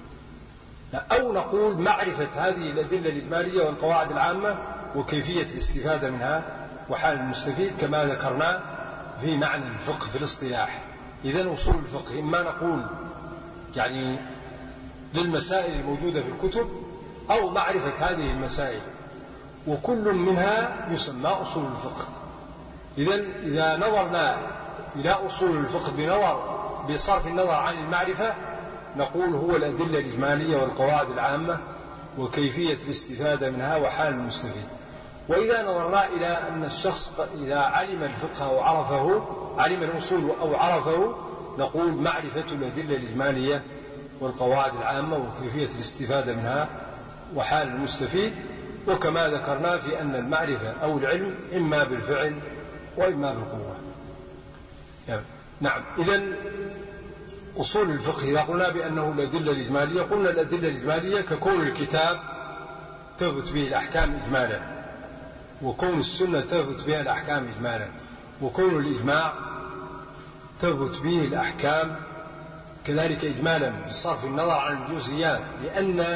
أو نقول معرفة هذه الأدلة الإجمالية والقواعد العامة وكيفية الاستفادة منها وحال المستفيد كما ذكرنا في معنى الفقه في الاصطلاح. إذن أصول الفقه إما نقول يعني للمسائل الموجودة في الكتب، أو معرفة هذه المسائل، وكل منها يسمى أصول الفقه. إذن إذا نظرنا إلى أصول الفقه بنظر بصرف النظر عن المعرفة، نقول هو الأدلة الإجمالية والقواعد العامة وكيفية الاستفادة منها وحال المستفيد. وإذا نظرنا إلى أن الشخص إذا علم الفقه أو عرفه، علم الأصول أو عرفه، نقول معرفة الأدلة الإجمالية والقواعد العامة وكيفية الاستفادة منها وحال المستفيد. وكما ذكرنا في أن المعرفة أو العلم إما بالفعل وإما بالقوة. يعني نعم. إذن أصول الفقه إذا قلنا بأنه الأدلة الإجمالية، قلنا الأدلة الإجمالية ككون الكتاب تثبت به الأحكام إجمالا، وكون السنة تثبت بها الأحكام إجمالا، وكون الإجماع تثبت به الأحكام كذلك إجمالا بصرف النظر عن الجزئيات. لأن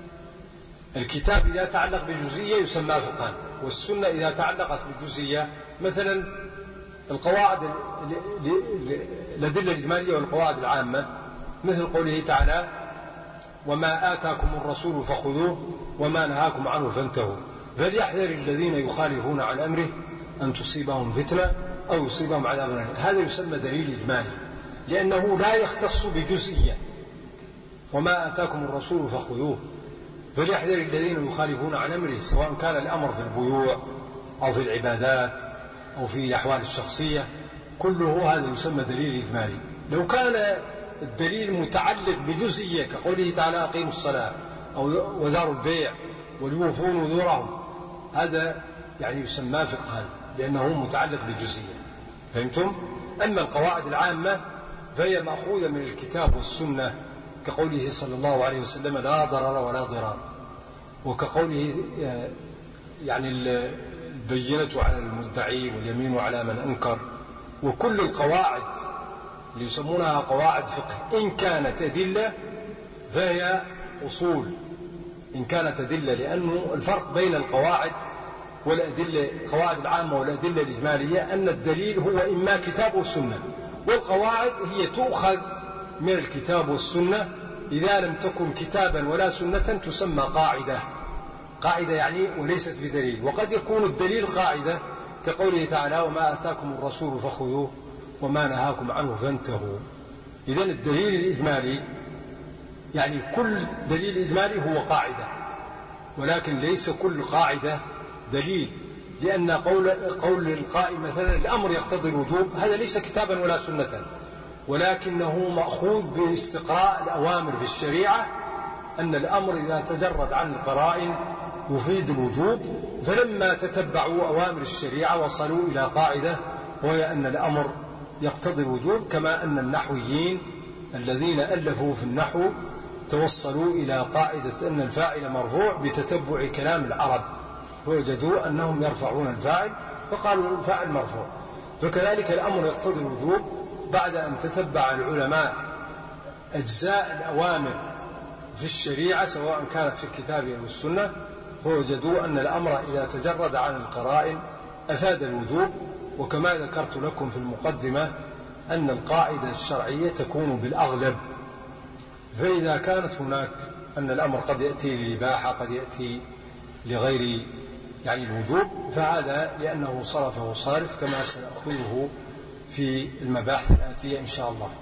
الكتاب إذا تعلق بجزئية يسمى فقها، والسنة إذا تعلقت بجزئية، مثلا القواعد الأدلة الإجمالية والقواعد العامة مثل قوله تعالى: وما آتاكم الرسول فخذوه وما نهاكم عنه فانتهوا فليحذر الذين يخالفون عن أمره أن تصيبهم فتنة أو يصيبهم عذاب أليم. هذا يسمى دليل إجمالي، لأنه لا يختص بجزئية. وما آتاكم الرسول فخذوه فليحذر الذين يخالفون عن أمره، سواء كان الأمر في البيوع أو في العبادات أو في الأحوال الشخصية، كله هذا يسمى دليل إجمالي. لو كان الدليل متعلق بجزئية كقوله تعالى: أقيموا الصلاة أو وذروا البيع وليوفوا نذورهم، هذا يعني يسمى فقها لأنه متعلق بجزئية. فهمتم؟ أما القواعد العامة فهي مأخوذة من الكتاب والسنة، كقوله صلى الله عليه وسلم: لا ضرر ولا ضرار، وكقوله يعني البينة على المدعي واليمين على من أنكر. وكل القواعد اللي يسمونها قواعد فقه إن كانت أدلة فهي أصول، إن كانت أدلة، لأنه الفرق بين القواعد والأدلة، القواعد العامة والأدلة الإجمالية، أن الدليل هو إما كتاب والسنة، والقواعد هي تؤخذ من الكتاب والسنة. إذا لم تكن كتابا ولا سنة تسمى قاعدة، قاعدة يعني وليست بدليل. وقد يكون الدليل قاعدة كقوله تعالى: وما آتاكم الرسول فخذوه وما نهاكم عنه فانتهوا. إذن الدليل الإجمالي يعني كل دليل إجمالي هو قاعدة، ولكن ليس كل قاعدة دليل، لأن قول, قول القائل مثلا الأمر يقتضي الوجوب هذا ليس كتابا ولا سنة، ولكنه مأخوذ باستقراء الأوامر في الشريعة، أن الأمر إذا تجرد عن القرائن يفيد الوجوب. فلما تتبعوا أوامر الشريعة وصلوا إلى قاعدة وهي أن الأمر يقتضي الوجوب، كما أن النحويين الذين ألفوا في النحو توصلوا إلى قاعدة أن الفاعل مرفوع بتتبع كلام العرب، ووجدوا أنهم يرفعون الفاعل فقالوا الفاعل مرفوع. فكذلك الأمر يقتضي الوجوب بعد أن تتبع العلماء أجزاء الأوامر في الشريعة سواء كانت في الكتاب أو السنة، فوجدوا أن الأمر إذا تجرد عن القرائن أفاد الوجوب. وكما ذكرت لكم في المقدمة أن القاعدة الشرعية تكون بالأغلب، فإذا كانت هناك أن الأمر قد يأتي للإباحة قد يأتي لغير يعني الوجوب، فهذا لأنه صرف وصارف كما سنأخذه في المباحث الآتية إن شاء الله.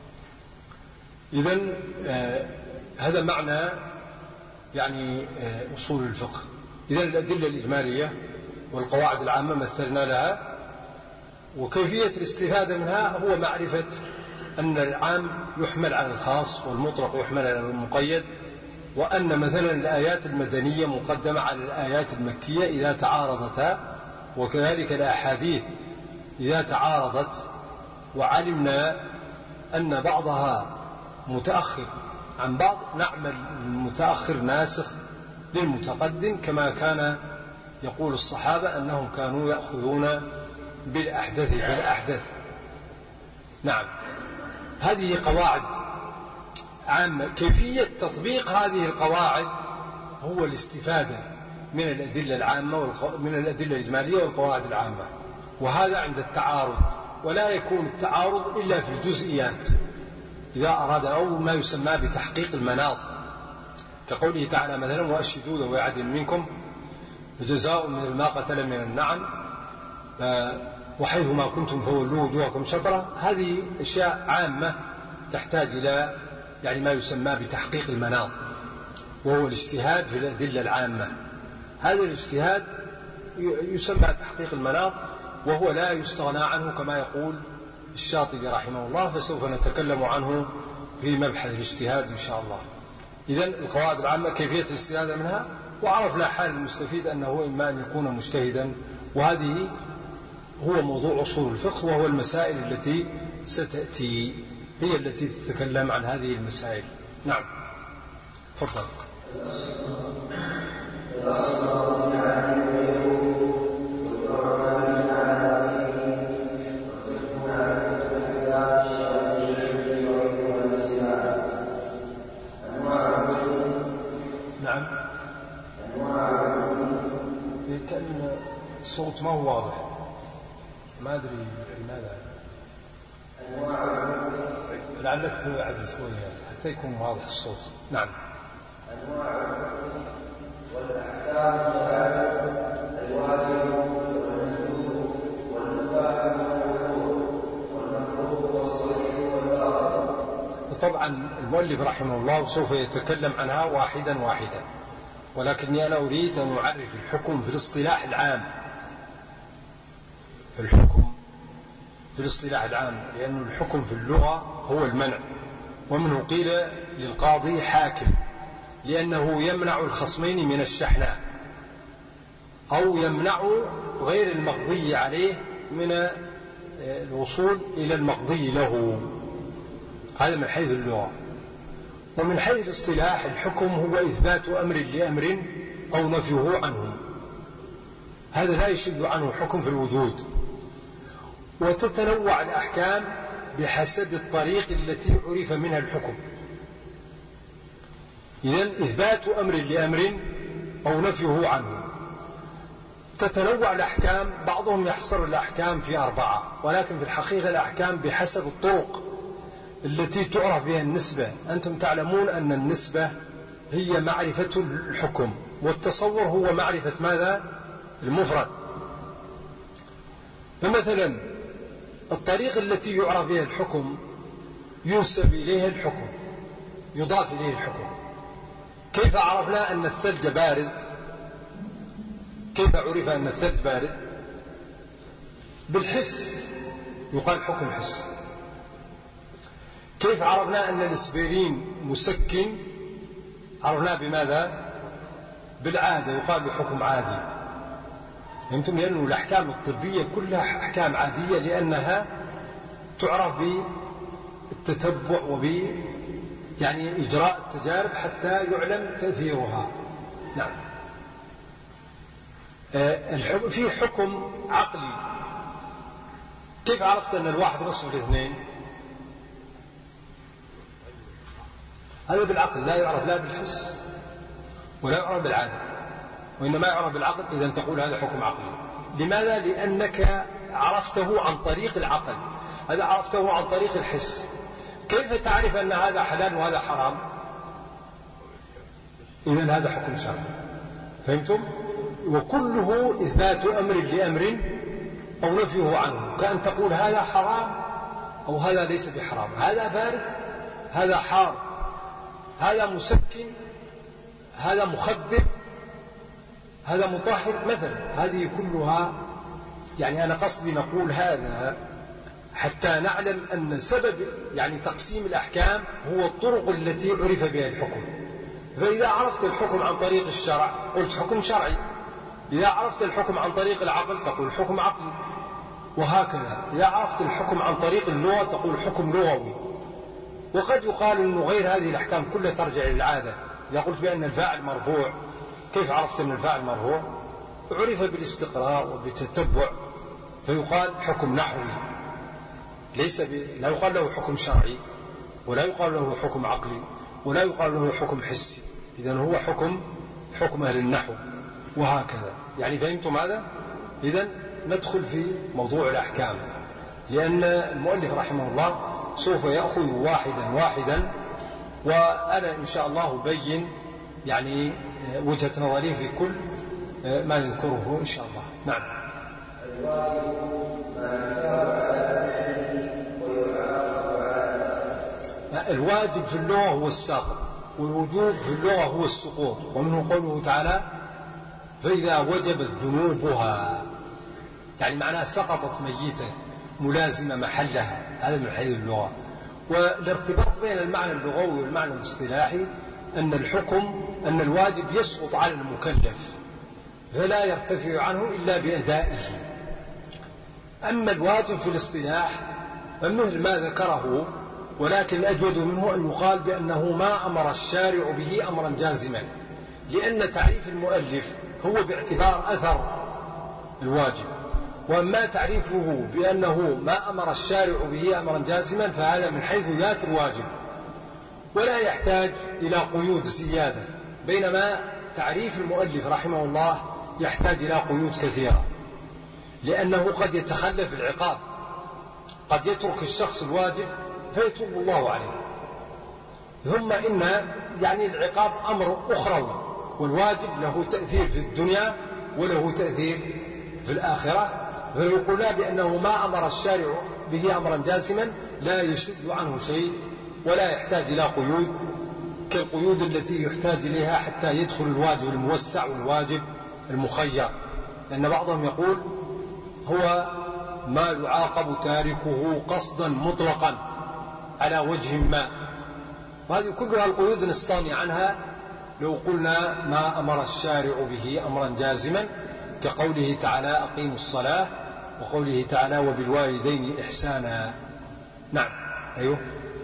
إذن آه هذا معنى يعني آه أصول الفقه. إذن الأدلة الإجمالية والقواعد العامة مثلنا لها، وكيفية الاستفادة منها هو معرفة أن العام يحمل على الخاص والمطلق يحمل على المقيد، وأن مثلا الآيات المدنية مقدمة على الآيات المكية إذا تعارضتا، وكذلك الأحاديث إذا تعارضت وعلمنا أن بعضها متأخر عن بعض نعمل المتأخر ناسخ للمتقدم، كما كان يقول الصحابة أنهم كانوا يأخذون بالأحدث بالأحدث. نعم، هذه قواعد عامة. كيفية تطبيق هذه القواعد هو الاستفادة من الأدلة العامة من الأدلة الإجمالية والقواعد العامة، وهذا عند التعارض، ولا يكون التعارض إلا في الجزئيات إذا أراد أو ما يسمى بتحقيق المناط، كقوله تعالى مثلا وأشهدوا ذوي عدل منكم فجزاء مثل ما قتل من النعم وحيث ما كنتم فولوا وجوهكم شطرة. هذه أشياء عامة تحتاج إلى يعني ما يسمى بتحقيق المناط، وهو الاجتهاد في الأدلة العامة. هذا الاجتهاد يسمى تحقيق المناط، وهو لا يستغنى عنه كما يقول الشاطبي رحمه الله، فسوف نتكلم عنه في مبحث الاجتهاد إن شاء الله. إذن القواعد العامة كيفية الاستفادة منها، وعرفنا حال المستفيد أنه إما أن يكون مجتهدا، وهذه هو موضوع أصول الفقه، وهو المسائل التي ستأتي هي التي تتكلم عن هذه المسائل. نعم، تفضل. نعم، كأن الصوت ما هو واضح، ما أدري لماذا، لعلك توعد شوية حتى يكون واضح الصوت. نعم. أنواع والأحكام الواجب والمندوب والمباح والمكروه والصحيح والباطل. طبعا المؤلف رحمه الله سوف يتكلم عنها واحدا واحدا، ولكني أنا أريد أن أعرف الحكم في الاصطلاح العام، الحكم في الاصطلاح العام، لأن الحكم في اللغة هو المنع، ومنه قيل للقاضي حاكم لأنه يمنع الخصمين من الشحناء، أو يمنع غير المقضي عليه من الوصول إلى المقضي له. هذا من حيث اللغة. ومن حيث الاصطلاح الحكم هو إثبات أمر لأمر أو نفيه عنه، هذا لا يشذ عنه حكم في الوجود. وتتنوع الأحكام بحسب الطريق التي عرف منها الحكم. إذن إثبات أمر لأمر أو نفيه عنه. تتنوع الأحكام، بعضهم يحصر الأحكام في أربعة، ولكن في الحقيقة الأحكام بحسب الطرق التي تعرف بها النسبة. أنتم تعلمون أن النسبة هي معرفة الحكم، والتصور هو معرفة ماذا؟ المفرد. فمثلا الطريق التي يعرف بها الحكم ينسب إليها الحكم، يضاف إليه الحكم. كيف عرفنا أن الثلج بارد؟ كيف عرف أن الثلج بارد؟ بالحس، يقال حكم حس. كيف عرفنا أن الإسبرين مسكن؟ عرفنا بماذا؟ بالعادة، يقال بحكم عادي. فهمتم؟ لأن الأحكام الطبية كلها أحكام عادية لأنها تعرف بالتتبع وب يعني إجراء التجارب حتى يعلم تأثيرها. نعم. في حكم عقلي. كيف عرفت أن الواحد نصف الاثنين؟ هذا بالعقل، لا يعرف لا بالحس ولا يعرف بالعادة، وإنما يعرف بالعقل. إذا تقول هذا حكم عقلي. لماذا؟ لأنك عرفته عن طريق العقل، هذا عرفته عن طريق الحس. كيف تعرف أن هذا حلال وهذا حرام؟ إذن هذا حكم شرعي. فهمتم؟ وكله إثبات أمر لأمر أو نفيه عنه، كأن تقول هذا حرام أو هذا ليس بحرام، هذا بارد هذا حار، هذا مسكن هذا مخدر هذا مطهر مثلا. هذه كلها يعني أنا قصدي نقول هذا حتى نعلم أن سبب يعني تقسيم الأحكام هو الطرق التي عرف بها الحكم. فإذا عرفت الحكم عن طريق الشرع قلت حكم شرعي، إذا عرفت الحكم عن طريق العقل تقول حكم عقلي، وهكذا. إذا عرفت الحكم عن طريق اللغة تقول حكم لغوي. وقد يقال أن غير هذه الأحكام كلها ترجع للعادة. إذا قلت بأن الفاعل مرفوع، كيف عرفت أن الفاعل مرفوع؟ عرف بالاستقراء وبالتتبع، فيقال حكم نحوي، ليس ب... لا يقال له حكم شرعي ولا يقال له حكم عقلي ولا يقال له حكم حسي. إذن هو حكم حكم أهل النحو، وهكذا. يعني فهمتم هذا؟ إذن ندخل في موضوع الأحكام، لأن المؤلف رحمه الله سوف يأخذ واحدا واحدا، وأنا إن شاء الله أبين يعني وجهة نظري في كل ما يذكره إن شاء الله. نعم. الواجب في اللغة هو الساقط، والوجوب في اللغة هو السقوط، ومنه قوله تعالى فإذا وجبت جنوبها، يعني معناها سقطت ميتة ملازمة محلها. هذا من حيث اللغة. والارتباط بين المعنى اللغوي والمعنى الاصطلاحي أن الحكم أن الواجب يسقط على المكلف فلا يرتفع عنه إلا بأدائه. أما الواجب في الاصطلاح فمثل ما ذكره، ولكن الأجود منه أن يقال بأنه ما أمر الشارع به أمرا جازما، لأن تعريف المؤلف هو باعتبار أثر الواجب، وأما تعريفه بأنه ما أمر الشارع به أمرا جازما فهذا من حيث ذات الواجب ولا يحتاج إلى قيود زيادة، بينما تعريف المؤلف رحمه الله يحتاج إلى قيود كثيرة، لأنه قد يتخلف العقاب، قد يترك الشخص الواجب فيتوب الله عليه. ثم إن يعني العقاب أمر أخروي، والواجب له تأثير في الدنيا وله تأثير في الآخرة، فيقول بأنه ما أمر الشارع به أمرا جازما لا يشد عنه شيء ولا يحتاج إلى قيود كالقيود التي يحتاج إليها حتى يدخل الواجب الموسع والواجب المخير. لأن بعضهم يقول هو ما يعاقب تاركه قصدا مطلقا على وجه ما، وهذه كلها القيود نستغني عنها لو قلنا ما أمر الشارع به أمرا جازما، كقوله تعالى أقيموا الصلاة، وقوله تعالى وبالوالدين إحسانا. نعم. أيوه.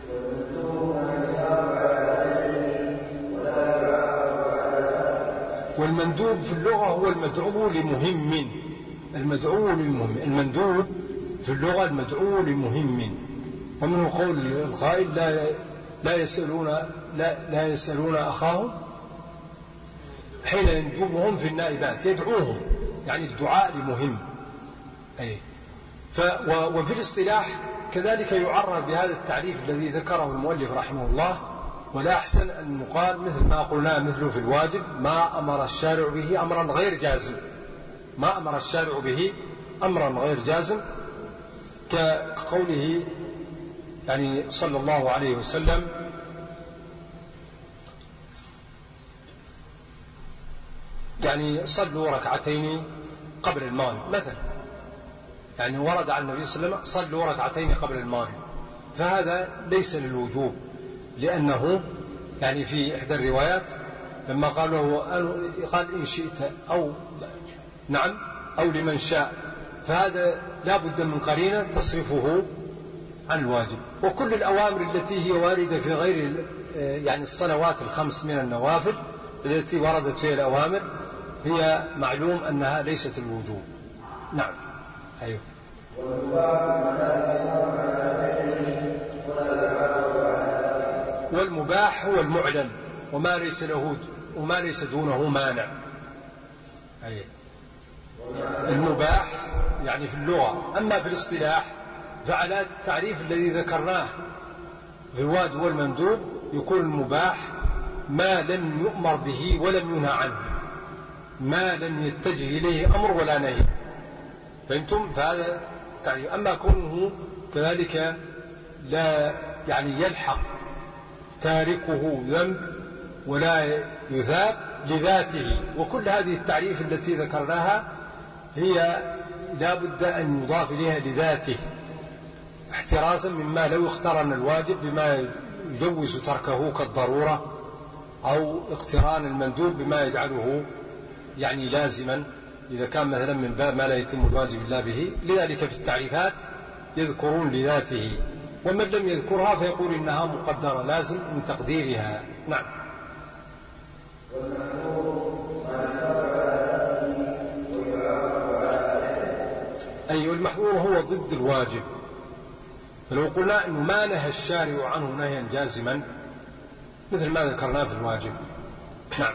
والمندوب في اللغة هو المدعو لمهم، المدعو للمهم، المندوب في اللغة المدعو لمهم. ومنه قول القائل لا لا يسألون لا, لا يسألون أخاهم حين يندوبهم في النائبات، يدعوهم يعني الدعاء لمهم. أي ف وفي الاصطلاح كذلك يعرف بهذا التعريف الذي ذكره المؤلف رحمه الله، ولا أحسن أن نقال مثل ما قلنا مثله في الواجب ما أمر الشارع به أمرا غير جازم، ما أمر الشارع به أمرا غير جازم، كقوله يعني صلى الله عليه وسلم يعني صلوا ركعتين قبل المغرب مثلا، يعني ورد عن النبي صلى الله عليه وسلم صلوا ركعتين قبل المغرب، فهذا ليس للوجوب، لأنه يعني في إحدى الروايات لما قال له قال إن شئت أو نعم أو لمن شاء، فهذا لا بد من قرينة تصرفه عن الواجب. وكل الأوامر التي هي واردة في غير يعني الصلوات الخمس من النوافل التي وردت فيها الأوامر هي معلوم أنها ليست الوجوب. نعم. أيوه. والمباح هو المعلن وما ليس له وما ليس دونه مانع. أيه. المباح يعني في اللغة، أما في الاصطلاح فعلى التعريف الذي ذكرناه في الواجب والمندوب يكون المباح ما لم يؤمر به ولم ينهى عنه، ما لم يتجه إليه أمر ولا نهي. فأنتم فهذا التعريف. أما كونه كذلك لا يعني يلحق تاركه ذنب ولا يثاب لذاته، وكل هذه التعريف التي ذكرناها هي لا بد أن يضاف إليها لذاته احترازا مما لو اقترن الواجب بما يجوز تركه كالضرورة، أو اقتران المندوب بما يجعله يعني لازما إذا كان مثلا من باب ما لا يتم الواجب إلا به. لذلك في التعريفات يذكرون لذاته، ومن لم يذكرها فيقول إنها مقدرة لازم من تقديرها. نعم. أي المحظور هو ضد الواجب، فلو قلنا إنه ما نهى الشارع عنه نهيا جازما مثل ما ذكرناه في الواجب. نعم.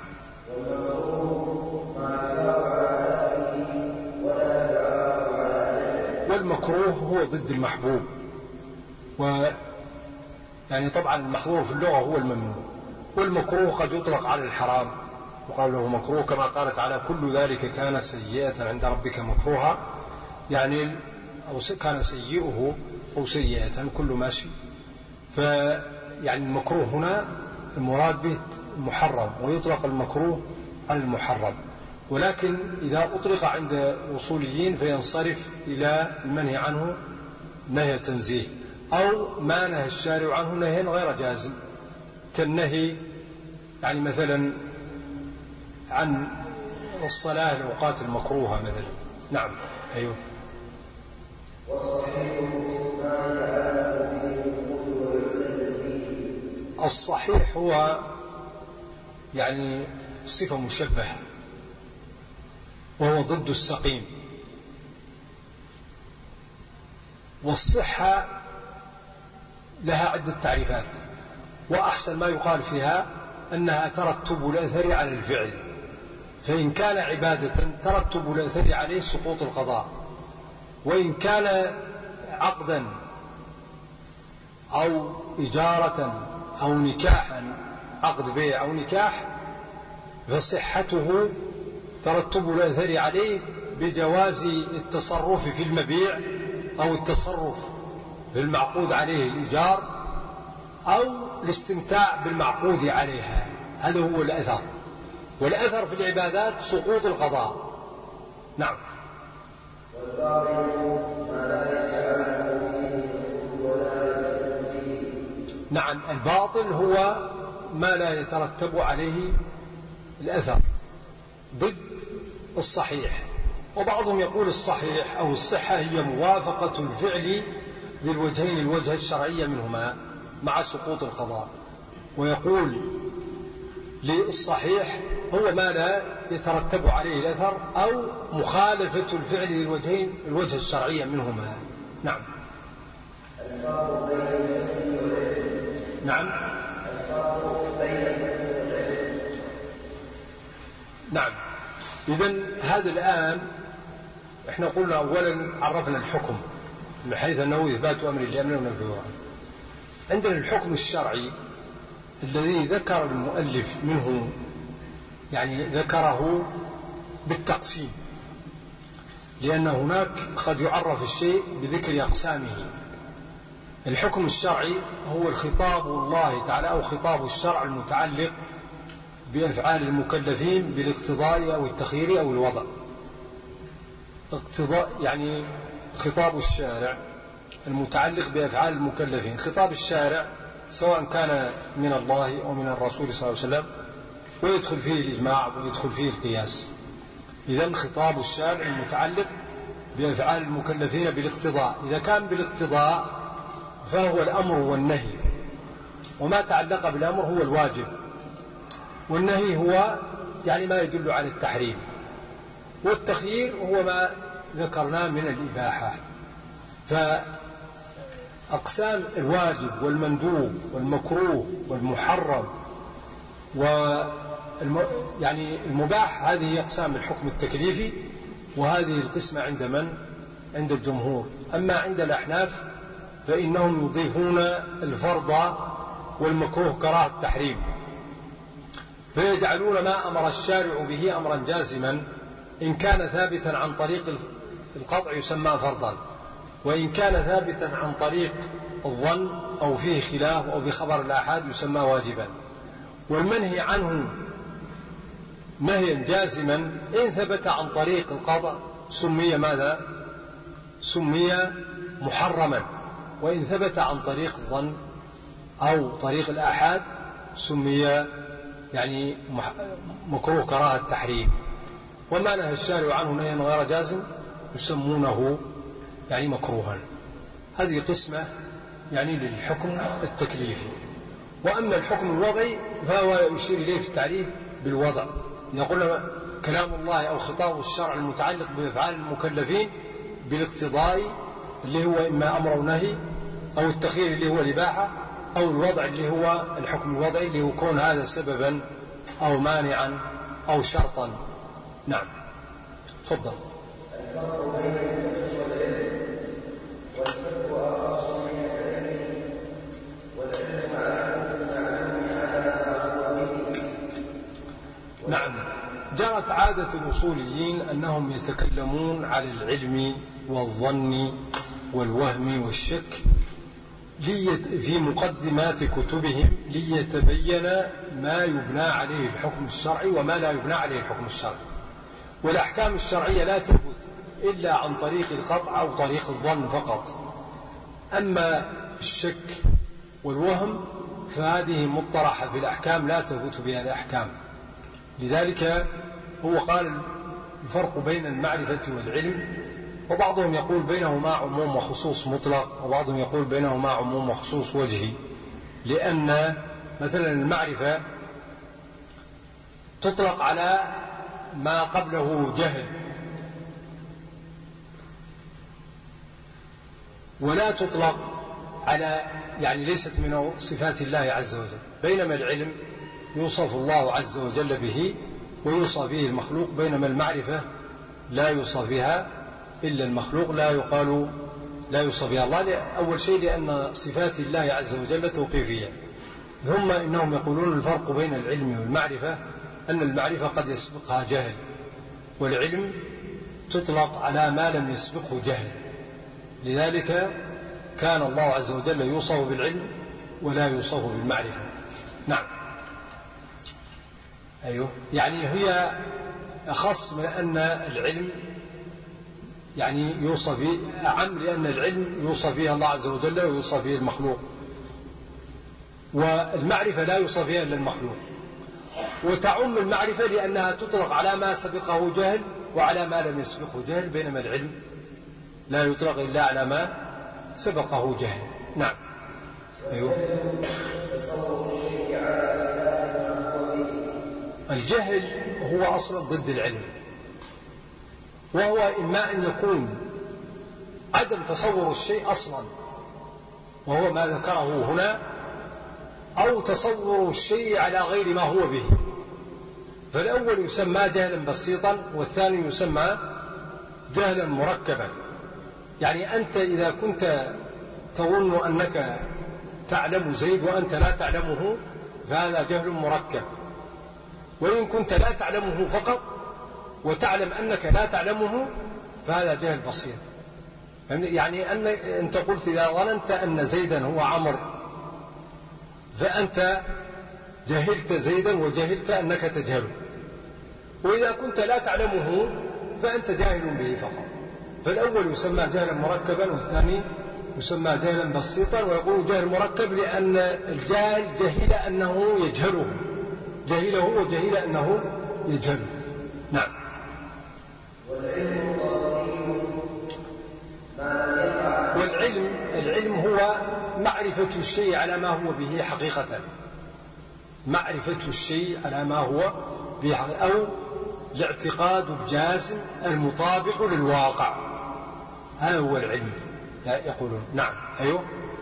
والمكروه هو ضد المحبوب، و يعني طبعا المحظور في اللغة هو الممنوع، والمكروه قد يطلق على الحرام وقال له مكروه، كما قال تعالى كل ذلك كان سيئة عند ربك مكروها، يعني أو كان سيئه أو سيئة كل ماشي. فيعني المكروه هنا المراد به محرم، ويطلق المكروه على المحرم، ولكن إذا أطلق عند الأصوليين فينصرف إلى المنهي عنه نهي تنزيه، أو ما نهى الشارع عنه نهي غير جازم، كالنهي يعني مثلا عن الصلاة الأوقات المكروهة مثلا. نعم. أيوه. الصحيح هو يعني صفة مشبهة وهو ضد السقيم. والصحة لها عدة تعريفات، وأحسن ما يقال فيها أنها ترتب الأثر على الفعل، فإن كان عبادة ترتب الأثر عليه سقوط القضاء، وإن كان عقدا أو إجارة أو نكاحا، عقد بيع أو نكاح، فصحته ترتب الأثر عليه بجواز التصرف في المبيع أو التصرف في المعقود عليه الإيجار أو الاستمتاع بالمعقود عليها. هذا هو الأثر، والأثر في العبادات سقوط القضاء. نعم. نعم. الباطل هو ما لا يترتب عليه الأثر ضد الصحيح. وبعضهم يقول الصحيح أو الصحة هي موافقة الفعل للوجهين، الوجه الشرعية منهما مع سقوط القضاء، ويقول للصحيح هو ما لا يترتب عليه الأثر أو مخالفة الفعل للوجهين الوجه الشرعية منهما. نعم. نعم. نعم. إذن هذا الآن احنا قلنا أولا عرفنا الحكم من حيث أنه إثبات أمر لأمر ونفيه. عندنا الحكم الشرعي الذي ذكر المؤلف منه، يعني ذكره بالتقسيم، لأن هناك قد يعرف الشيء بذكر أقسامه. الحكم الشرعي هو الخطاب الله تعالى أو خطاب الشرع المتعلق بأفعال المكلفين بالاقتضاء أو التخيير أو الوضع. اقتضاء يعني خطاب الشارع المتعلق بأفعال المكلفين. خطاب الشارع سواء كان من الله أو من الرسول صلى الله عليه وسلم، ويدخل فيه الإجماع ويدخل فيه القياس. إذن خطاب الشارع المتعلق بأفعال المكلفين بالاقتضاء. إذا كان بالاقتضاء فهو الأمر والنهي، وما تعلق بالأمر هو الواجب، والنهي هو يعني ما يدل على التحريم، والتخيير هو ما ذكرناه من الإباحة. فأقسام الواجب والمندوب والمكروه والمحرم والم... يعني المباح، هذه أقسام الحكم التكليفي، وهذه القسمة عند من؟ عند الجمهور. أما عند الأحناف فإنهم يضيفون الفرض والمكروه كراهة التحريم، فيجعلون ما أمر الشارع به أمرا جازما إن كان ثابتا عن طريق القطع يسمى فرضا، وإن كان ثابتا عن طريق الظن أو فيه خلاف أو بخبر الآحاد يسمى واجبا. والمنهي عنه نهيا جازما إن ثبت عن طريق القطع سمي ماذا؟ سمي محرما، وإن ثبت عن طريق الظن أو طريق الآحاد سمي يعني مكروه كراهة التحريم. وما نهى الشارع عنه نهيا غير جازم يسمونه يعني مكروها. هذه قسمة يعني للحكم التكليفي. وأما الحكم الوضعي فهو يشير إليه في التعريف بالوضع، يقول كلام الله أو خطاب الشرع المتعلق بأفعال المكلفين بالاقتضاء اللي هو إما أمر ونهي، أو التخيير اللي هو الإباحة، أو الوضع اللي هو الحكم الوضعي اللي هو كون هذا سببا أو مانعا أو شرطا. نعم تفضل. نعم، جرت عادة الأصوليين أنهم يتكلمون على العلم والظن والوهم والشك في مقدمات كتبهم ليتبين ما يبنى عليه الحكم الشرعي وما لا يبنى عليه الحكم الشرعي. والأحكام الشرعية لا تثبت إلا عن طريق القطع أو طريق الظن فقط. أما الشك والوهم فهذه مطرحة في الأحكام لا تثبت بها الأحكام. لذلك هو قال الفرق بين المعرفة والعلم، وبعضهم يقول بينهما عموم وخصوص مطلق، وبعضهم يقول بينهما عموم وخصوص وجهي، لأن مثلا المعرفة تطلق على ما قبله جهل، ولا تطلق على يعني ليست من صفات الله عز وجل. بينما العلم يوصف الله عز وجل به ويوصف به المخلوق، بينما المعرفة لا يوصف بها إلا المخلوق، لا يقال لا يوصف بها الله. أول شيء لأن صفات الله عز وجل توقيفية. هم إنهم يقولون الفرق بين العلم والمعرفة أن المعرفة قد يسبقها جهل، والعلم تطلق على ما لم يسبقه جهل. لذلك كان الله عز وجل يوصف بالعلم ولا يوصف بالمعرفة. نعم أيوه، يعني هي أخص من أن العلم يعني يوصف به، أعم لأن العلم يوصف به الله عز وجل ويوصف به المخلوق، والمعرفة لا يوصف بها إلا المخلوق. وتعم المعرفة لأنها تطلق على ما سبقه جهل وعلى ما لم يسبقه جهل، بينما العلم لا يطلق إلا على ما سبقه جهل. نعم أيوه. الجهل هو أصلا ضد العلم، وهو إما أن يكون عدم تصور الشيء أصلا وهو ما ذكره هنا، أو تصور الشيء على غير ما هو به. فالأول يسمى جهلا بسيطا، والثاني يسمى جهلا مركبا. يعني أنت إذا كنت تظن أنك تعلم زيد وأنت لا تعلمه فهذا جهل مركب، وإن كنت لا تعلمه فقط وتعلم أنك لا تعلمه فهذا جهل بسيط. يعني أن أنت قلت إذا ظننت أن زيدا هو عمرو فأنت جهلت زيدا وجهلت أنك تجهله، وإذا كنت لا تعلمه فأنت جاهل به فقط. فالأول يسمى جهلا مركبا والثاني يسمى جهلا بسيطا. ويقول جهل مركب لأن الجاهل جهل أنه يجهله، جهله وجهل أنه يجهله. نعم معرفة الشيء على ما هو به حقيقة، معرفة الشيء على ما هو به حقيقة، أو الاعتقاد الجازم المطابق للواقع، هذا هو العلم يقولون. نعم. أيوه.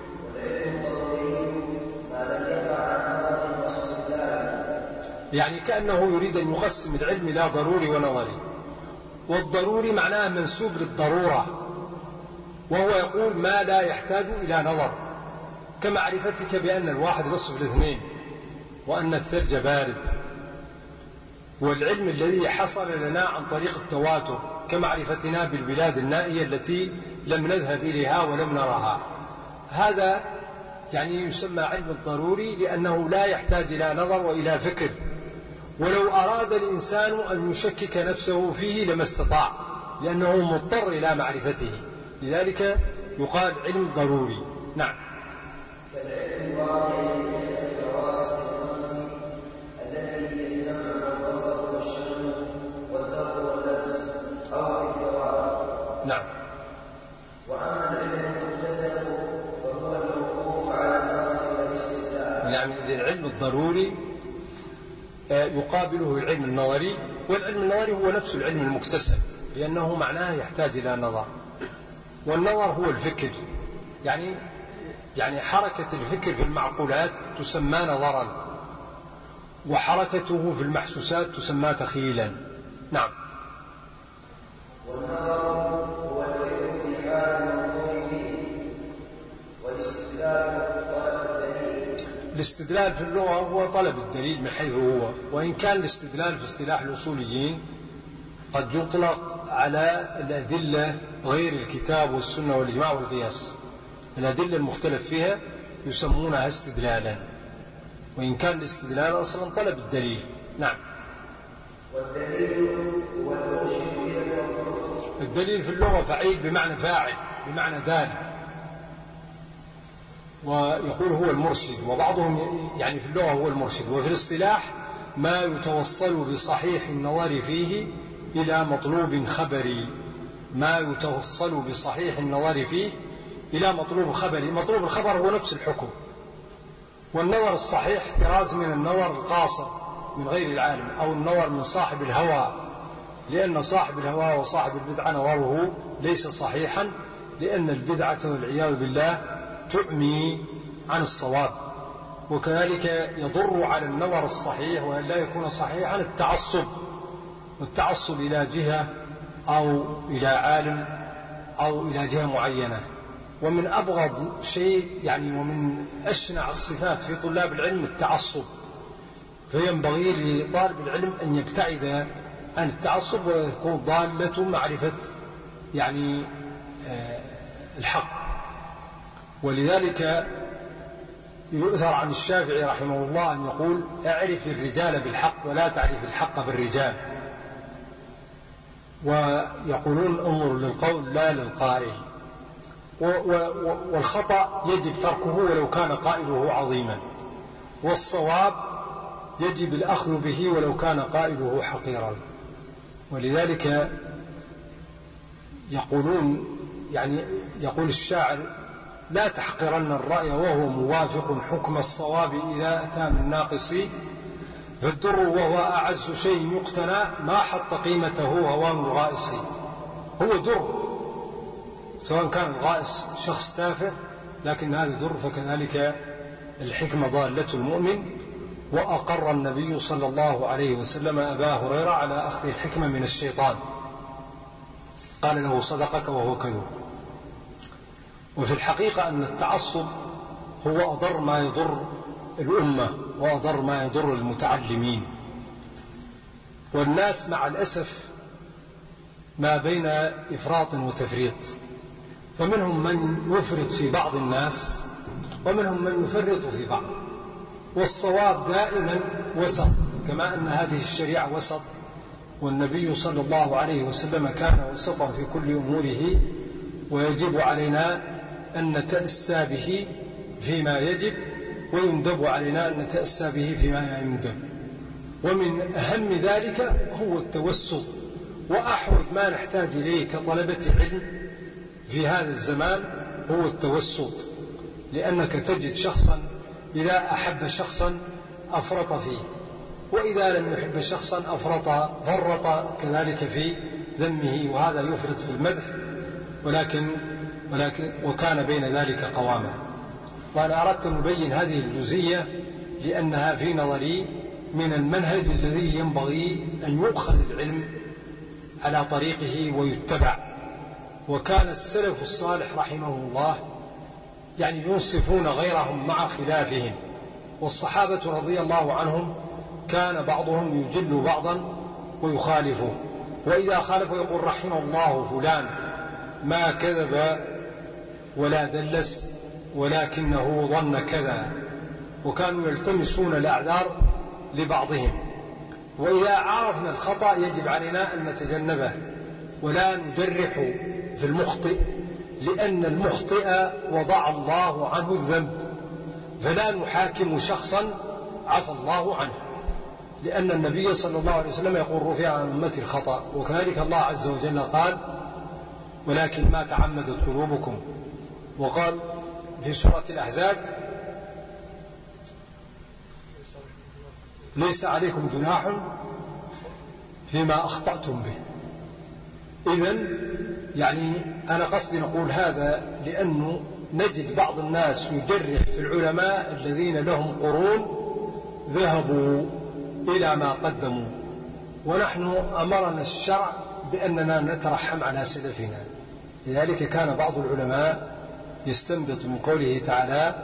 يعني كأنه يريد أن يقسم العلم إلى ضروري ونظري، والضروري معناه منسوب للضرورة، وهو يقول ما لا يحتاج إلى نظر، كمعرفتك بأن الواحد نصف الاثنين وأن الثلج بارد. والعلم الذي حصل لنا عن طريق التواتر كمعرفتنا بالبلاد النائية التي لم نذهب إليها ولم نرها، هذا يعني يسمى علم الضروري، لأنه لا يحتاج إلى نظر وإلى فكر، ولو أراد الإنسان أن يشكك نفسه فيه لما استطاع، لأنه مضطر إلى معرفته، لذلك يقال علم ضروري. نعم. نعم. وأما العلم المكتسب فهو الوقوف على النظر والاستدلال. يعني العلم الضروري يقابله العلم النظري، والعلم النظري هو نفس العلم المكتسب، لأنه معناه يحتاج إلى نظر، والنظر هو الفكر، يعني يعني حركة الفكر في المعقولات تسمى نظرا، وحركته في المحسوسات تسمى تخيلا. نعم. والنظر هو العلم في حال المنظور فيه، والاستدلال طلب الدليل. الاستدلال في اللغة هو طلب الدليل من حيث هو، وإن كان الاستدلال في اصطلاح الأصوليين قد يطلق على الأدلة غير الكتاب والسنة والإجماع والقياس، الأدلة المختلف فيها يسمونها استدلالا، وإن كان الاستدلال أصلا طلب الدليل. نعم. والدليل هو المرشد إلى المطلوب. الدليل في اللغة فعيل بمعنى فاعل، بمعنى دال، ويقول هو المرشد، وبعضهم يعني في اللغة هو المرشد، وفي الاصطلاح ما يتوصل بصحيح النظر فيه إلى مطلوب خبري، ما يتوصل بصحيح النظر فيه إلى مطلوب خبري. مطلوب الخبر هو نفس الحكم، والنظر الصحيح احتراز من النظر القاصر من غير العالم، أو النظر من صاحب الهوى، لأن صاحب الهوى وصاحب البدعة نظره ليس صحيحا، لأن البدعة والعياذ بالله تعمي عن الصواب. وكذلك يضر على النظر الصحيح وأن لا يكون صحيحا التعصب، والتعصب إلى جهة أو إلى عالم أو إلى جهة معينة. ومن أبغض شيء يعني ومن أشنع الصفات في طلاب العلم التعصب، فينبغي لطالب العلم أن يبتعد عن التعصب ويكون ضالة معرفة يعني الحق. ولذلك يؤثر عن الشافعي رحمه الله أن يقول: اعرف الرجال بالحق ولا تعرف الحق بالرجال. ويقولون انظر للقول لا للقائل، والخطأ يجب تركه ولو كان قائله عظيما، والصواب يجب الأخذ به ولو كان قائله حقيرا. ولذلك يقولون يعني يقول الشاعر: لا تحقرن الرأي وهو موافق حكم الصواب إذا أتى من ناقص، فالدر وهو أعز شيء يقتنى ما حط قيمته هوان الغائص. هو در، سواء كان الغائص شخص تافه، لكن هذا در. فكذلك الحكمة ضالة المؤمن، وأقر النبي صلى الله عليه وسلم أبا هريرة على أخذ الحكمة من الشيطان، قال له: صدقك وهو كذوب. وفي الحقيقة أن التعصب هو أضر ما يضر الأمة وأضر ما يضر المتعلمين. والناس مع الأسف ما بين إفراط وتفريط، فمنهم من يفرط في بعض الناس ومنهم من يفرط في بعض، والصواب دائما وسط، كما أن هذه الشريعة وسط، والنبي صلى الله عليه وسلم كان وسطا في كل أموره، ويجب علينا أن نتأسى به فيما يجب، ويندب علينا أن نتأسى به فيما يندب. ومن أهم ذلك هو التوسط، وأحوج ما نحتاج إليه كطلبة علم في هذا الزمان هو التوسط، لأنك تجد شخصا إذا أحب شخصا أفرط فيه، وإذا لم يحب شخصا أفرط فرط كذلك في ذمه، وهذا يفرط في المدح، ولكن ولكن وكان بين ذلك قواما. وأنا أردت أن أبين هذه الجزئية لأنها في نظري من المنهج الذي ينبغي أن يؤخذ العلم على طريقه ويتبع. وكان السلف الصالح رحمه الله يعني ينصفون غيرهم مع خلافهم، والصحابة رضي الله عنهم كان بعضهم يجل بعضا ويخالفه، وإذا خالفوا يقول رحم الله فلان ما كذب ولا دلس ولكنه ظن كذا، وكانوا يلتمسون الأعذار لبعضهم. وإذا عرفنا الخطأ يجب علينا أن نتجنبه ولا نجرح في المخطئ، لأن المخطئ وضع الله عنه الذنب، فلا نحاكم شخصا عفى الله عنه، لأن النبي صلى الله عليه وسلم يقول رفع عن أمتي الخطأ، وكذلك الله عز وجل قال ولكن ما تعمدت قلوبكم. وقال في سورة الأحزاب ليس عليكم جناح فيما أخطأتم به. إذن يعني أنا قصدي نقول هذا لأنه نجد بعض الناس يجرح في العلماء الذين لهم قرون ذهبوا إلى ما قدموا، ونحن أمرنا الشرع بأننا نترحم على سلفنا. لذلك كان بعض العلماء يستنبط من قوله تعالى،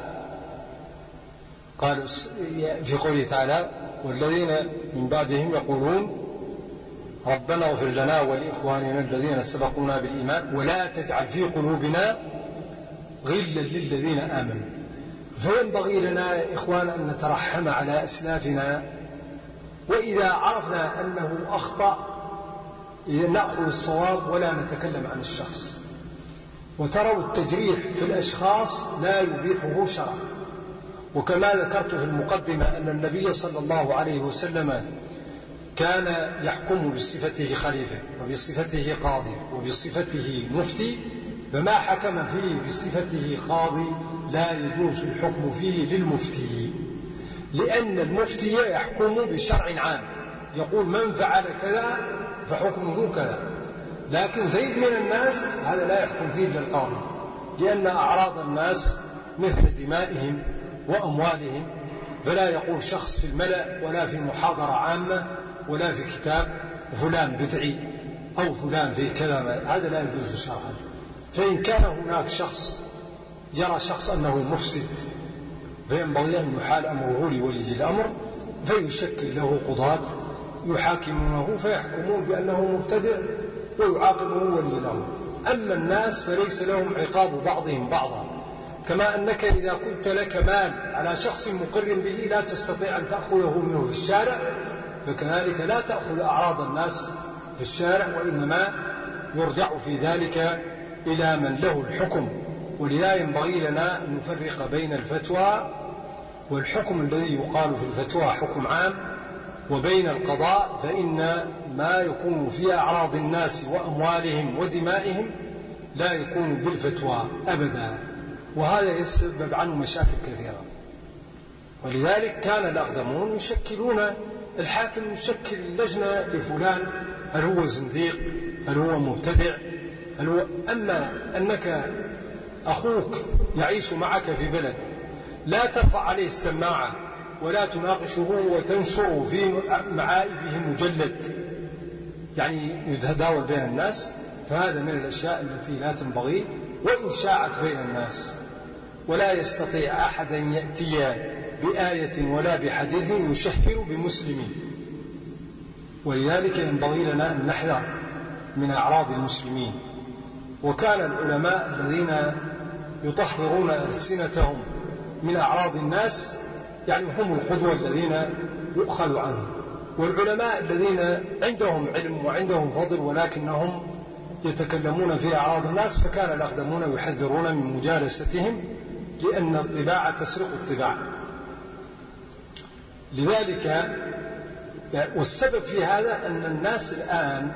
قال في قوله تعالى والذين من بعدهم يقولون ربنا اغفر لنا ولإخواننا الذين سبقونا بالإيمان ولا تجعل في قلوبنا غلا للذين آمنوا. فينبغي لنا يا إخوان أن نترحم على أسلافنا، وإذا عرفنا أنه أخطأ نأخذ الصواب ولا نتكلم عن الشخص. وتروا التجريح في الأشخاص لا يبيحه شرع. وكما ذكرت في المقدمة أن النبي صلى الله عليه وسلم كان يحكم بصفته خليفة وبصفته قاضي وبصفته مفتي، فما حكم فيه بصفته قاضي لا يجوز الحكم فيه للمفتي، لأن المفتي يحكم بشرع عام يقول من فعل كذا فحكمه كذا، لكن زيد من الناس هذا لا يحكم فيه للقاضي، لأن أعراض الناس مثل دمائهم وأموالهم، فلا يقول شخص في الملأ ولا في محاضرة عامة ولا في كتاب فلان بدعي أو فلان في كذا، هذا لا يجوز شرعا. فإن كان هناك شخص يرى شخص أنه مفسد فينبغي أن يحال أمره لولي الأمر فيشكل له قضاة يحاكمونه فيحكمون بأنه مبتدع ويعاقبه ولي الأمر. أما الناس فليس لهم عقاب بعضهم بعضا، كما أنك إذا كنت لك مال على شخص مقر به لا تستطيع أن تأخذه منه في الشارع، فكذلك لا تأخذ أعراض الناس في الشارع، وإنما يرجع في ذلك إلى من له الحكم. ولذا ينبغي لنا أن نفرق بين الفتوى والحكم الذي يقال في الفتوى حكم عام، وبين القضاء فإن ما يكون في أعراض الناس وأموالهم ودمائهم لا يكون بالفتوى أبدا، وهذا يسبب عنه مشاكل كثيرة. ولذلك كان الأقدمون يشكلون الحاكم يشكل لجنة لفلان هل هو زنديق هل هو مبتدع هل هو. أما أنك أخوك يعيش معك في بلد لا ترفع عليه السماعة ولا تناقشه وتنشر في معائبه مجلد يعني يتداول بين الناس، فهذا من الأشياء التي لا تنبغي وإن شاعت بين الناس. ولا يستطيع أحد أن يأتي بآية ولا بحديث يشهر بمسلمين، ولذلك ينبغي لنا أن نحذر من أعراض المسلمين. وكان العلماء الذين يطهرون ألسنتهم من أعراض الناس يعني هم القدوة الذين يؤخذ عنهم، والعلماء الذين عندهم علم وعندهم فضل ولكنهم يتكلمون في أعراض الناس، فكان الأقدمون يحذرون من مجالستهم لأن الطباع تسرق الطباع. لذلك والسبب في هذا أن الناس الآن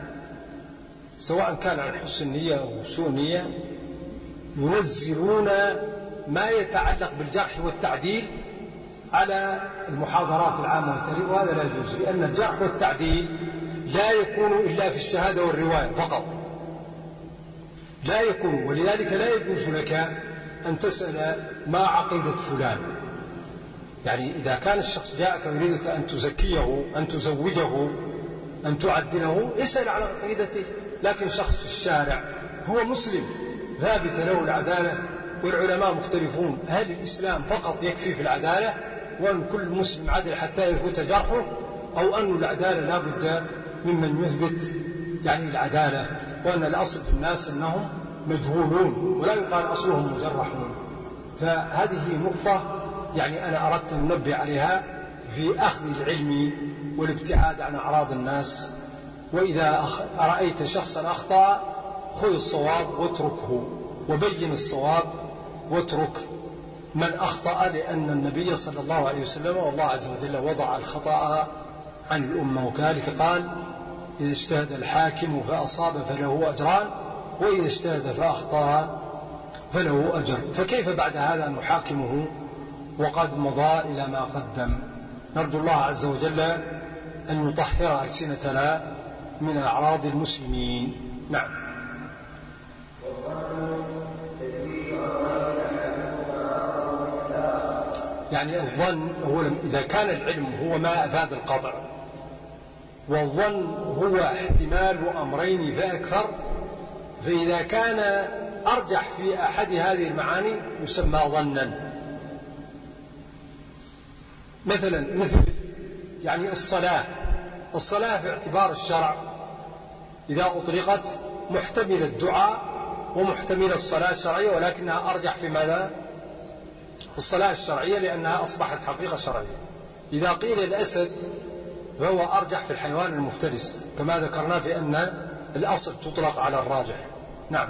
سواء كان عن حسن نية أو سوء نية ينزلون ما يتعلق بالجرح والتعديل على المحاضرات العامة والتاريخ، وهذا لا يجوز، لأن الجرح والتعديل لا يكون إلا في الشهادة والرواية فقط، لا يكون. ولذلك لا يجوز لك أن تسأل ما عقيدة فلان. يعني إذا كان الشخص جاءك ويريدك أن تزكيه، أن تزوجه، أن تعدله، اسأل على عقيدته. لكن شخص في الشارع هو مسلم ثابت له العدالة، والعلماء مختلفون هل الإسلام فقط يكفي في العدالة، وأن كل مسلم عدل حتى يثبت جرحه، أو أن العدالة لا بد ممن يثبت يعني العدالة، وأن الأصل في الناس أنهم مجهولون ولا يقال أصلهم مجرحون. فهذه نقطة يعني أنا أردت أن أنبه عليها في أخذ العلم والابتعاد عن أعراض الناس. وإذا رأيت شخصا أخطأ خذ الصواب واتركه، وبين الصواب واترك من أخطأ، لأن النبي صلى الله عليه وسلم والله عز وجل وضع الخطأ عن الأمة، وكذلك قال إذا اجتهد الحاكم فأصاب فله أجران، وإذا اجتهد فأخطأ فله أجر. فكيف بعد هذا نحاكمه وقد مضى إلى ما قدم؟ نرجو الله عز وجل أن يطهر ألسنتنا من أعراض المسلمين. نعم. يعني الظن هو إذا كان العلم هو ما أفاد القطع، والظن هو احتمال أمرين فأكثر، فإذا كان أرجح في أحد هذه المعاني يسمى ظنا. مثلا مثل يعني الصلاة الصلاة في اعتبار الشرع إذا أطلقت محتمل الدعاء ومحتمل الصلاة الشرعية، ولكنها أرجح في ماذا؟ الصلاة الشرعية، لأنها أصبحت حقيقة شرعية. إذا قيل الأسد فهو أرجح في الحيوان المفترس، كما ذكرنا في أن الأصل تطلق على الراجح. نعم.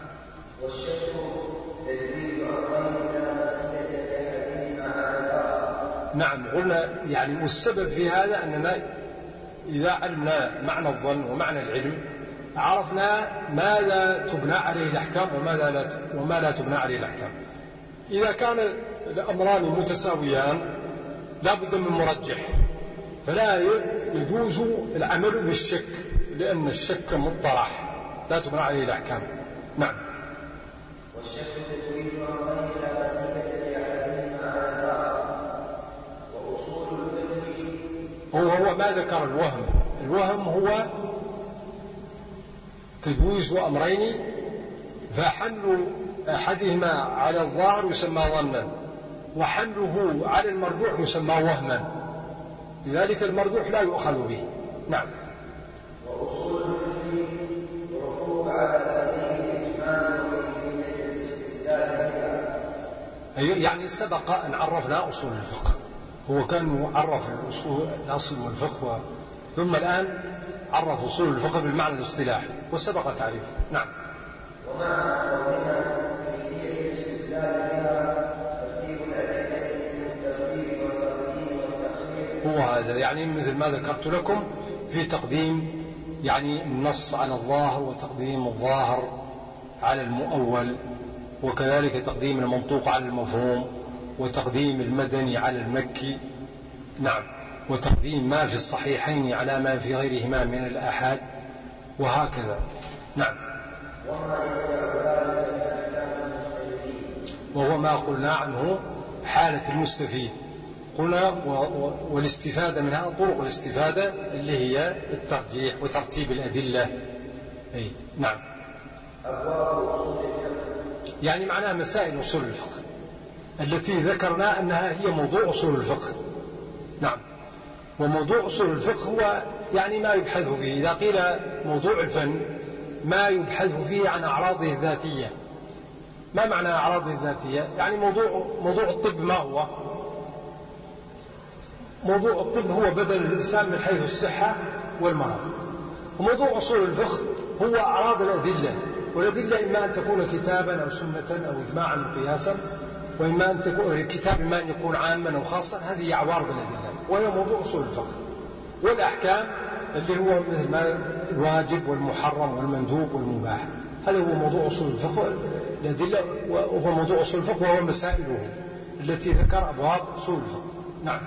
نعم قلنا يعني والسبب في هذا أننا إذا علمنا معنى الظن ومعنى العلم عرفنا ماذا تبنى عليه الأحكام وماذا لا وما لا تبنى عليه الأحكام. إذا كان الأمران متساويان لا بد من مرجح، فلا يجوز العمل بالشك، لأن الشك مطرح لا تبنى عليه الأحكام. نعم. والشك تزويد أمرين لا مسيلة لأحدهما على الآخر، وأصول الفقه هو هو ما ذكر الوهم. الوهم هو تجويز أمرين، فحمل أحدهما على الظاهر يسمى ظنا، وحمله على المرجوح يسمى وهما، لذلك المرجوح لا يؤخذ به. نعم. وأصول الفقه وقوع على سبيل الإجمال وإلية الاستدلال بها. يعني سبق أن عرفنا أصول الفقه، هو كان عرف الأصول الأصل والفقه، ثم الآن عرف أصول الفقه بالمعنى الاصطلاحي وسبق تعريفه. نعم. ومع قولنا كيفية الاستدلال بها ترتيب الأدلة بالترتيب والترتيب والتخفيف، هو هذا يعني مثل ما ذكرت لكم في تقديم يعني النص على الظاهر، وتقديم الظاهر على المؤول، وكذلك تقديم المنطوق على المفهوم، وتقديم المدني على المكي. نعم. وتقديم ما في الصحيحين على ما في غيرهما من الآحاد، وهكذا. نعم. وهو ما قلنا عنه حالة المستفيد، قلنا والاستفادة منها طرق الاستفادة اللي هي الترجيح وترتيب الأدلة. أي. نعم. يعني معناها مسائل أصول الفقه التي ذكرنا أنها هي موضوع أصول الفقه. نعم. وموضوع أصول الفقه هو يعني ما يبحث فيه. إذا قيل موضوع الفن ما يبحث فيه عن أعراضه الذاتية. ما معنى أعراضه الذاتية؟ يعني موضوع موضوع الطب ما هو؟ موضوع الطب هو بدن الإنسان من حيث الصحة والمرض. وموضوع أصول الفقه هو أعراض الأدلة، والأدلة إما أن تكون كتابا أو سنة أو إجماعا وقياسا، وإما أن تكون الكتاب إما أن يكون عاما أو خاصا. هذه عوارض الأدلة، وهي موضوع أصول الفقه. والأحكام اللي هو مثل ما الواجب والمحرم والمندوب والمباح، هذا هو موضوع أصول الفقه الأدلة، وهو موضوع أصول الفقه وهو مسائله التي ذكر أبواب أصول الفقه. نعم.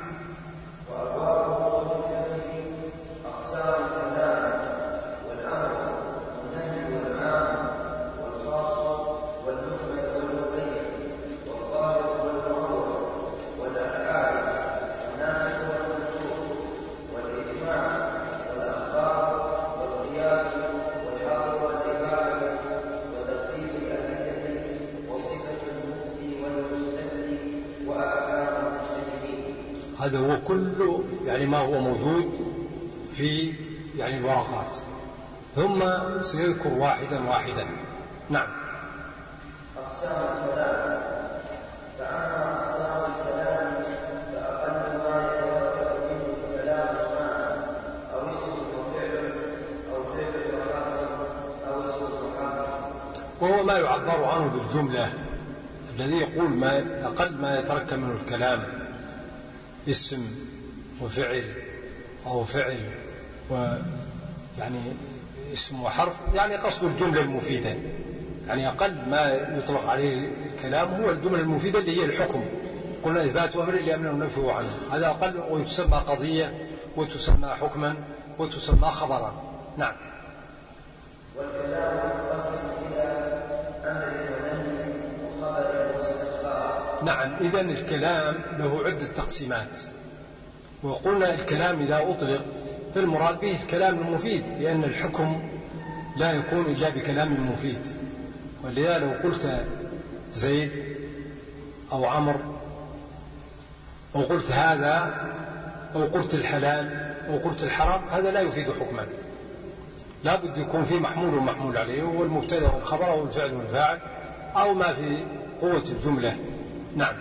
هذا هو كله يعني ما هو موجود في يعني الورقات، ثم سيذكر واحدا واحدا. نعم. أقسام الكلام. فأما أقسام الكلام فأقل ما يتركب منه الكلام معنى أو اسم وفعل أو فعل وحرف أو اسم وحرف، وهو ما يعبر عنه بالجملة، الذي يقول ما أقل ما يتركب منه الكلام اسم وفعل أو فعل ويعني اسم وحرف، يعني قصد الجملة المفيدة، يعني أقل ما يطلق عليه الكلام هو الجملة المفيدة اللي هي الحكم. قلنا إثبات أمر لأمر نفيه عنه، هذا أقل، وتسمى قضية وتسمى حكما وتسمى خبرا. نعم. والكلام ينقسم إلى أمر ونهي وخبر واستخبار. نعم. إذن الكلام له عدة تقسيمات، وقلنا الكلام إذا أطلق فالمراد به الكلام المفيد، لأن الحكم لا يكون إلا بكلام مفيد. ولذا لو قلت زيد أو عمر أو قلت هذا أو قلت الحلال أو قلت الحرام، هذا لا يفيد حكما، لا بد يكون فيه محمول ومحمول عليه، هو المبتدأ والخبر أو الفعل والفاعل أو ما في قوة الجملة. نعم.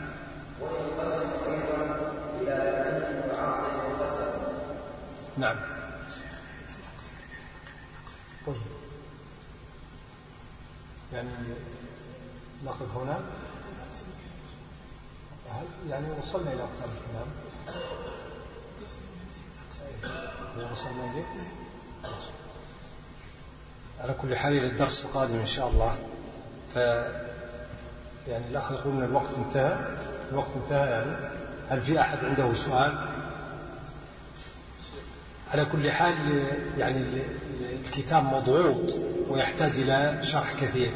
نعم. طيب، يعني نقف هنا، يعني وصلنا إلى أقسام الكلام، وصلنا إليه. على كل حال إلى الدرس القادم إن شاء الله. ف يعني الأخ يقول إن الوقت انتهى، الوقت انتهى يعني هل في أحد عنده سؤال؟ على كل حال يعني الكتاب مضغوط ويحتاج إلى شرح كثير،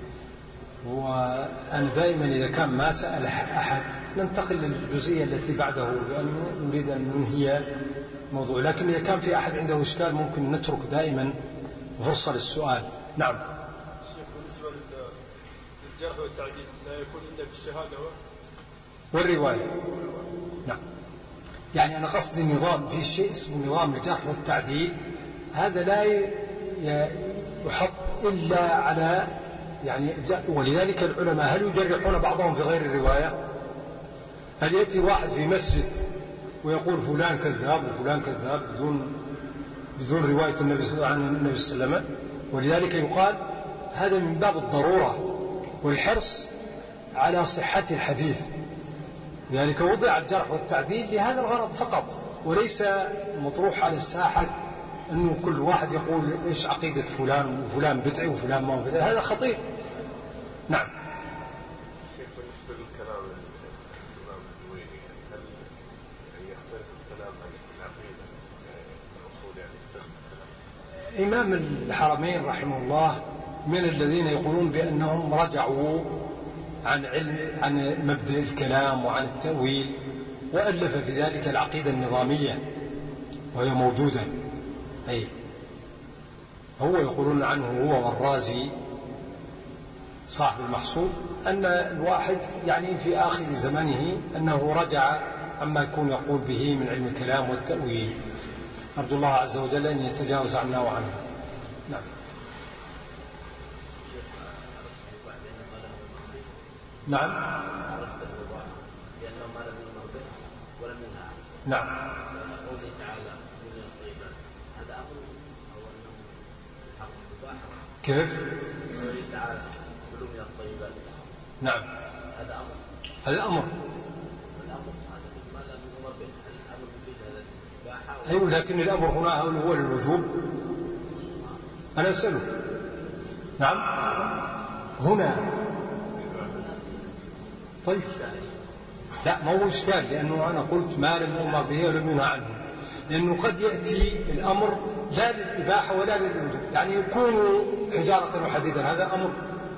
وأنا دائما إذا كان ما سأل أحد ننتقل للجزئية التي بعده، لأنه نريد أن ننهي موضوع، لكن إذا كان في أحد عنده إشكال ممكن نترك دائما فرصة للسؤال. نعم. شيخ، بالنسبة للجرح والتعديل لا يكون إلا بالشهادة والرواية. نعم. يعني أنا قصدي النظام، في شيء اسمه نظام الجرح والتعديل، هذا لا يحط إلا على يعني، ولذلك العلماء هل يجرحون بعضهم في غير الرواية؟ هل يأتي واحد في مسجد ويقول فلان كذاب وفلان كذاب بدون بدون رواية النبي عن النبي صلى الله عليه وسلم؟ ولذلك يقال هذا من باب الضرورة والحرص على صحة الحديث، لذلك وضع الجرح والتعديل لهذا الغرض فقط، وليس مطروح على الساحة أنه كل واحد يقول إيش عقيدة فلان وفلان بدعي وفلان ما هو بدعي، هذا خطير. نعم. كيف بالنسبة للكلام الإمام الجويني، هل يختلف الكلام عن العقيدة الأصول، يعني يختلف الكلام؟ إمام الحرمين رحمه الله من الذين يقولون بأنهم رجعوا عن علم عن مبدأ الكلام وعن التأويل، وألف في ذلك العقيدة النظامية وهي موجودة. أي هو يقولون عنه هو والرازي صاحب المحصول أن الواحد يعني في آخر زمنه أنه رجع عما يكون يقول به من علم الكلام والتأويل. أرجو الله عز وجل أن يتجاوز عنا وعنه. نعم. نعم. نعم. كيف؟ نعم. هذا أمر. أيوة، لكن الأمر هنا هو الوجوب. أنا أسأله نعم هنا. طيب لا ما هو إشكال، لأنه أنا قلت ما لم يؤمر به ولم ينهى عنه، لأنه قد يأتي الأمر لا للإباحة ولا للوجوب، يعني يكونوا حجارة وحديدا، هذا أمر.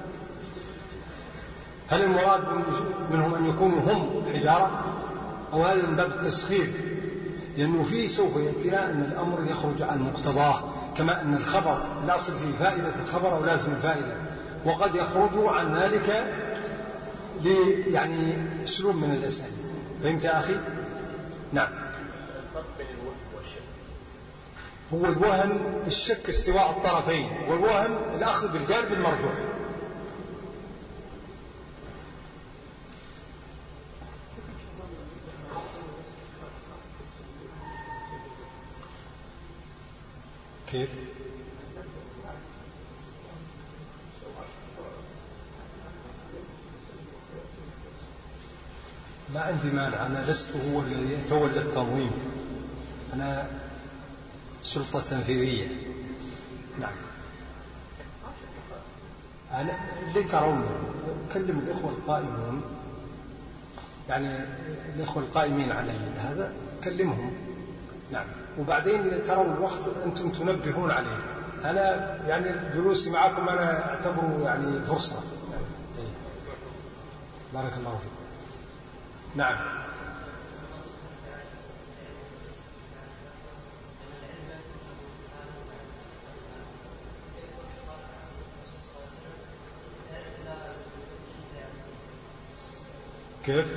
هل المراد منهم أن يكونوا هم حجارة أو هذا من باب التسخير؟ لأنه فيه سوف يأتينا أن الأمر يخرج عن مقتضاه، كما أن الخبر الأصل فيه فائدة الخبر أو لازم الفائدة، وقد يخرج عن ذلك يعني أسلوب من الأساليب. فهمت يا أخي؟ نعم. هو الوهم الشك استواء الطرفين، والوهم الأخذ بالجانب المرجوح. كيف؟ ما عندي مانع، أنا لست هو الذي يتولى التنظيم، أنا سلطة تنفيذية. نعم. أنا اللي ترون أكلم الإخوة القائمون، يعني الإخوة القائمين على هذا كلمهم. نعم. وبعدين ترون الوقت أنتم تنبهون عليه. أنا يعني جلوسي معكم أنا أعتبره يعني فرصة. يعني بارك الله فيكم. نعم. كيف؟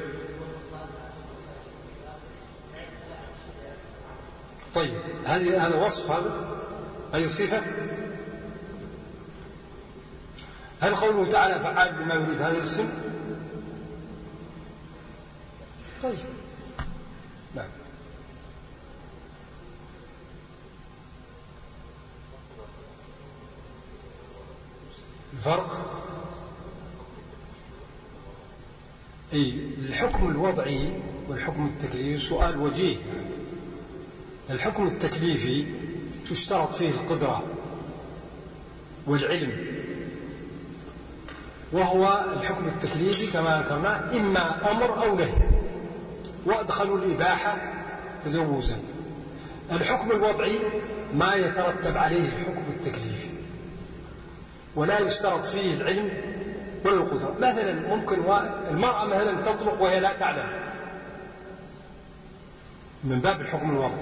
طيب هذه هذا وصف، هذا هذه صفة. هل قوله تعالى فعال بما يريد هذا الاسم؟ طيب نعم. الفرق أي الحكم الوضعي والحكم التكليفي سؤال وجيه. الحكم التكليفي تشترط فيه القدرة والعلم، وهو الحكم التكليفي كما ذكرنا إما أمر أو نهي، وأدخلوا الإباحة تجوزا. الحكم الوضعي ما يترتب عليه الحكم التكليفي، ولا يشترط فيه العلم ولا القدرة. مثلا ممكن المرأة مثلا تطلق وهي لا تعلم، من باب الحكم الوضعي.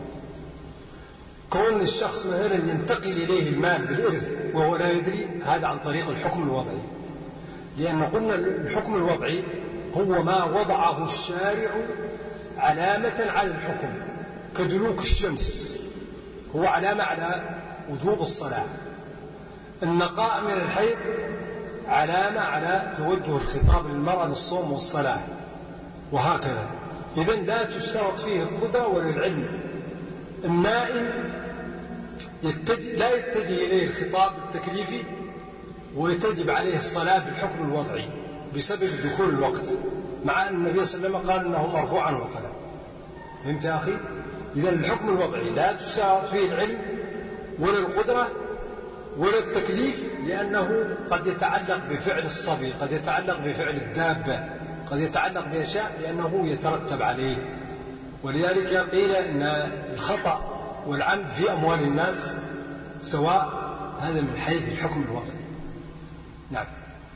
كون الشخص مثلا ينتقل إليه المال بالإرث وهو لا يدري، هذا عن طريق الحكم الوضعي، لأن قلنا الحكم الوضعي هو ما وضعه الشارع علامة على الحكم، كدلوك الشمس هو علامة على وجوب الصلاة، النقاء من الحيض علامة على توجه الخطاب للمرأة للصوم والصلاة، وهكذا. إذن لا تشترط فيه القدرة ولا العلم. النائم يتجه لا يتجه إليه الخطاب التكليفي ويتجب عليه الصلاة بالحكم الوضعي بسبب دخول الوقت، مع أن النبي صلى الله عليه وسلم قال أنه مرفوع عنه القلم. فهمت يا أخي؟ إذن الحكم الوضعي لا تشترط فيه العلم ولا القدرة ولا التكليف، لأنه قد يتعلق بفعل الصبي، قد يتعلق بفعل الدابة، قد يتعلق بأشياء لأنه يترتب عليه. ولذلك قيل أن الخطأ والعمد في أموال الناس سواء، هذا من حيث الحكم الوضعي. نعم.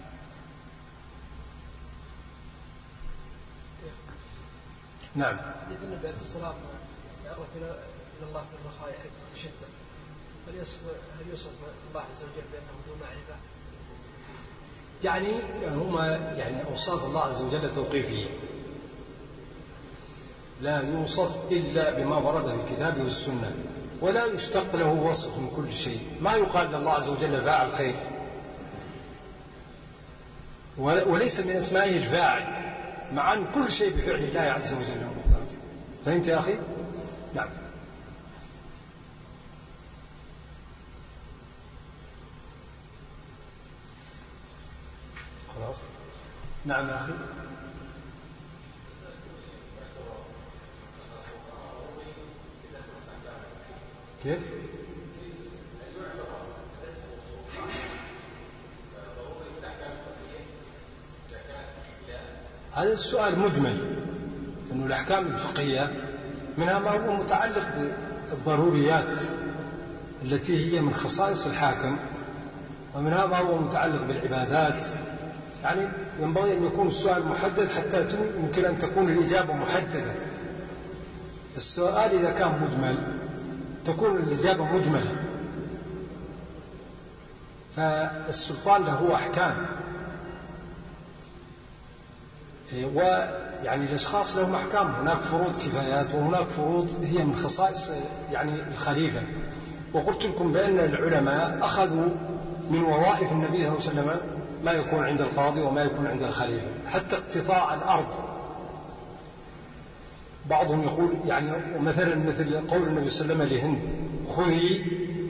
نعم. يدل بعد السلام يعرف إلى الله في الرخاء يحب الشدة، هل يصف هل يوصف الله عز وجل بأنه ذو معرفة؟ يعني هما يعني أوصاف الله عز وجل توقيفية، لا يوصف إلا بما ورد في الكتاب والسنة، ولا يشتق له وصف من كل شيء. ما يقال لله عز وجل فاعل خير، وليس من أسمائه الفاعل، مع أن كل شيء بفعل الله عز وجل وقدرته. فهمت يا أخي؟ نعم. خلاص. نعم يا أخي. كيف؟ هذا السؤال مجمل، أنه الأحكام الفقهية منها ما هو متعلق بالضروريات التي هي من خصائص الحاكم، ومنها ما هو متعلق بالعبادات. يعني ينبغي أن يكون السؤال محدد حتى يمكن أن تكون الإجابة محددة. السؤال إذا كان مجمل تكون الإجابة مجملة. فالسلطان له أحكام، ويعني الأشخاص لهم أحكام، هناك فروض كفايات وهناك فروض هي من خصائص يعني الخليفة. وقلت لكم بأن العلماء أخذوا من وظائف النبي صلى الله عليه وسلم ما يكون عند القاضي وما يكون عند الخليفة، حتى اقتطاع الأرض. بعضهم يقول يعني مثلا مثل قول النبي صلى الله عليه وسلم لهند: خذي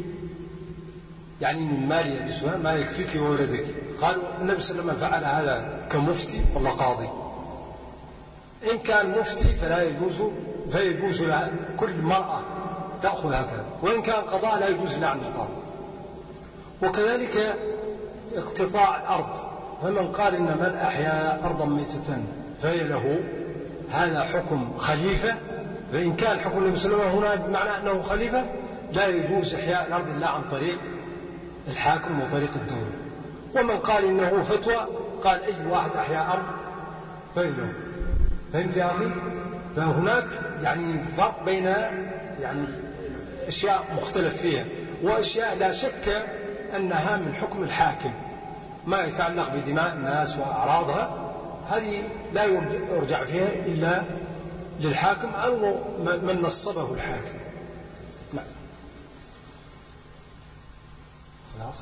يعني من مال يلبسها ما يكفيك وولدك. قالوا النبي صلى الله عليه وسلم فعل هذا كمفتي ولا قاضي؟ إن كان مفتي فلا يجوز، فيجوز لها كل مرأة تأخذ هكذا، وإن كان قضاء لا يجوز إلا عند القاضي. وكذلك اقتطاع الأرض، فمن قال إن من أحيا أرضا ميتة فهي له، هذا حكم خليفة. فإن كان حكم النبي صلى الله عليه وسلم هنا بمعنى أنه خليفة، لا يجوز إحياء الأرض إلا عن طريق الحاكم وطريق الدولة. ومن قال إنه فتوى قال أي واحد أحيا أرض فهي له. فهمت يا أخي؟ فهناك يعني فرق بين يعني أشياء مختلف فيها، وأشياء لا شك أنها من حكم الحاكم، ما يتعلق بدماء الناس وأعراضها، هذه لا يرجع فيها إلا للحاكم أو من نصبه الحاكم. نعم. خلاص.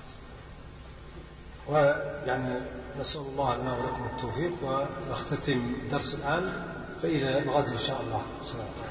ويعني نسأل الله لنا ولكم التوفيق، ونختتم درس الآن، فإلى الغد إن شاء الله. السلام عليكم.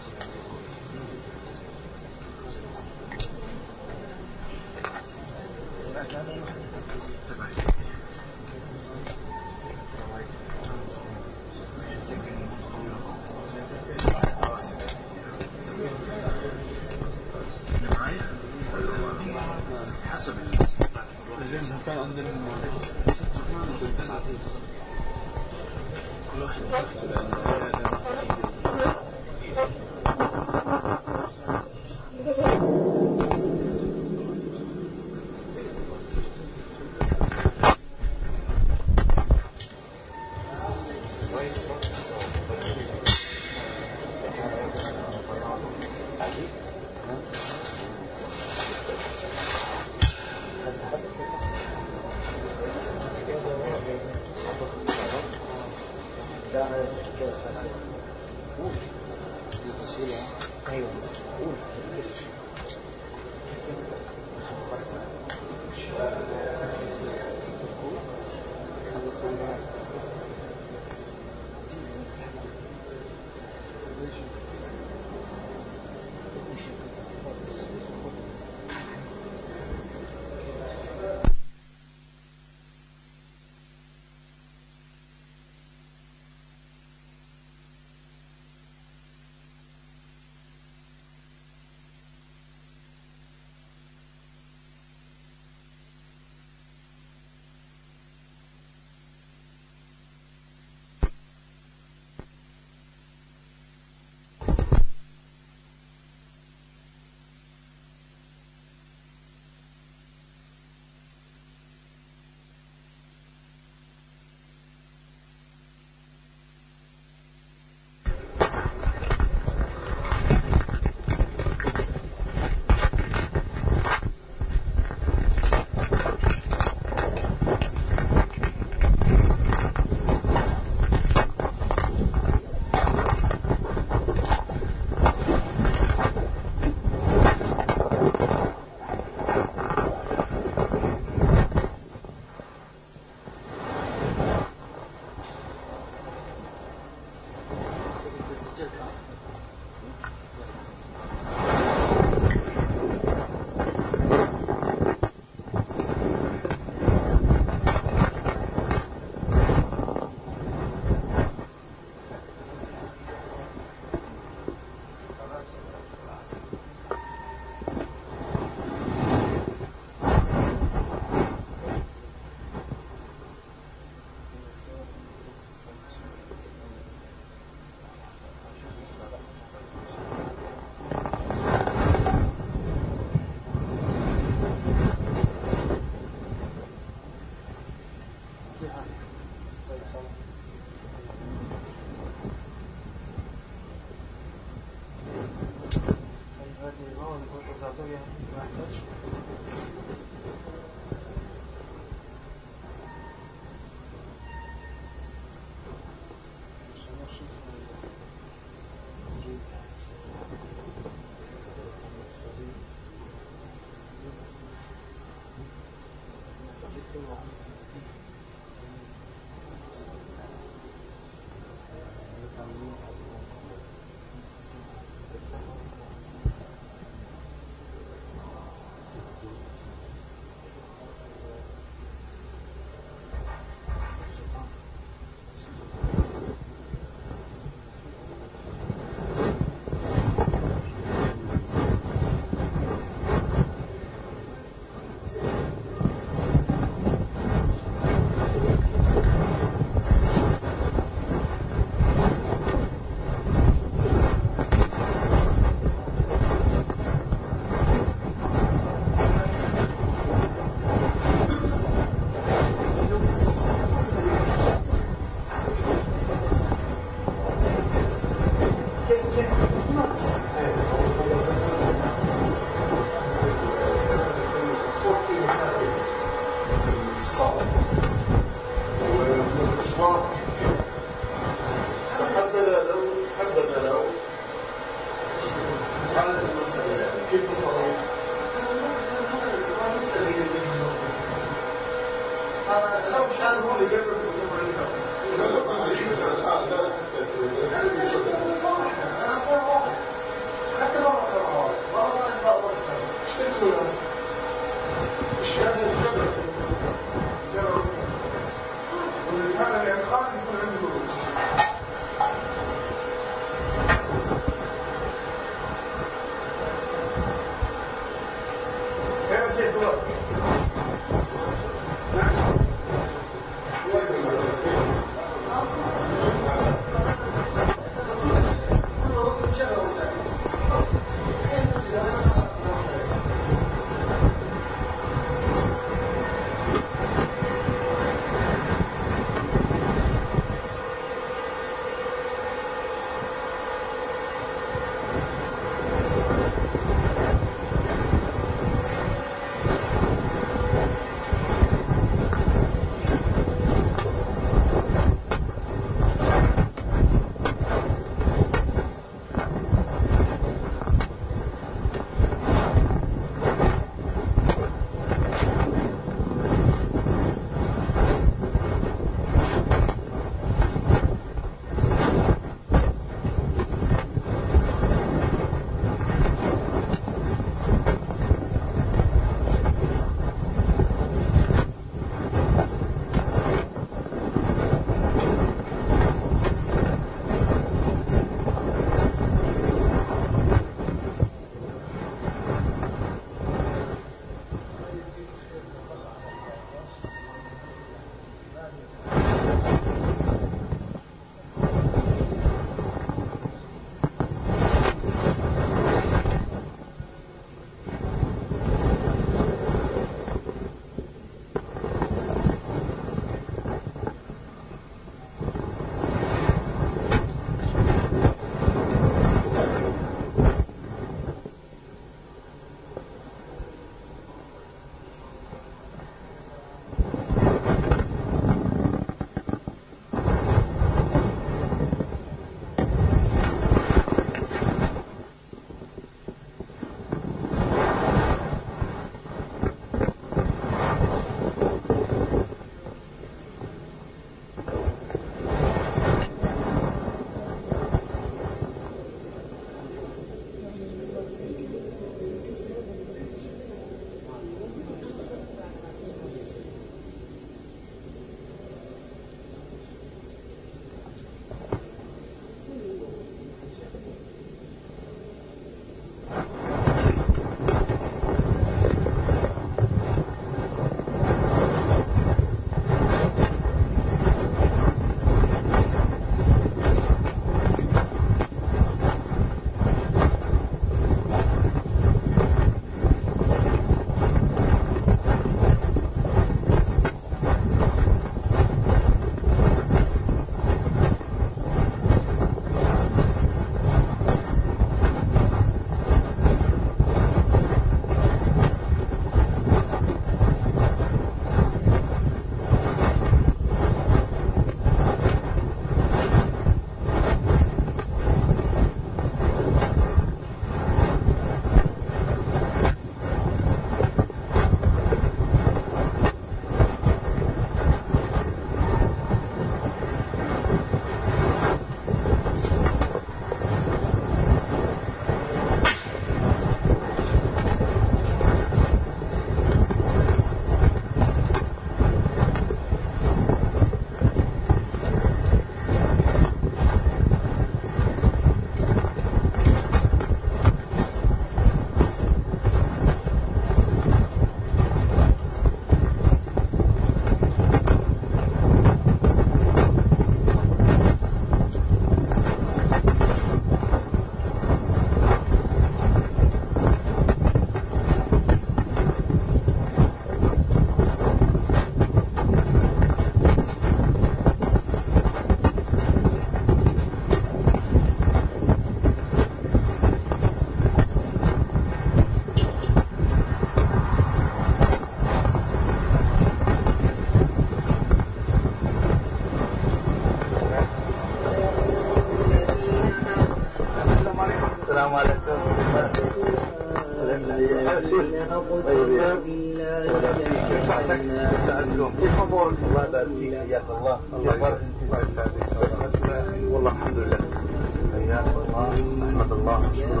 الله يبارك فيك حياك الله. الله يبارك فيك. والله الحمد لله. حياك الله. احمد الله واشكره.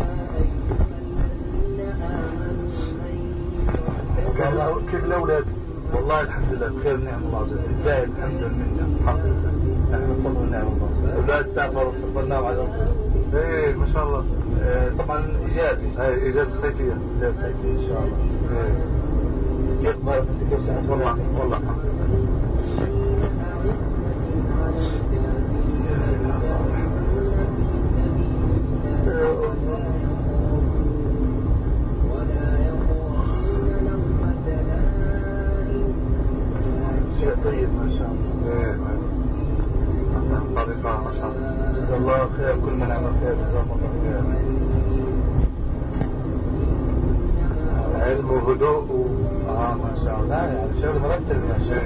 والله كيف الاولاد؟ والله الحمد لله بخير نعم الله عز وجل. دائم الحمد لله الحمد لله. نحن بفضل ونعم الله. الاولاد سافروا وصفناهم على ايه ما شاء الله. اه طبعا اجازه. ايه اجازه صيفيه. اجازه صيفيه ان شاء الله. ايه كيف ظهرت انت كيف ساعات؟ والله والله الحمد لله. طيب ما شاء الله. ايه طريقة ما شاء الله. جزا الله خير كل من عمل خير جزاه الله خير. علم وهدوء و... اه ما شاء الله. لا يعني شغل مرتب ما شاء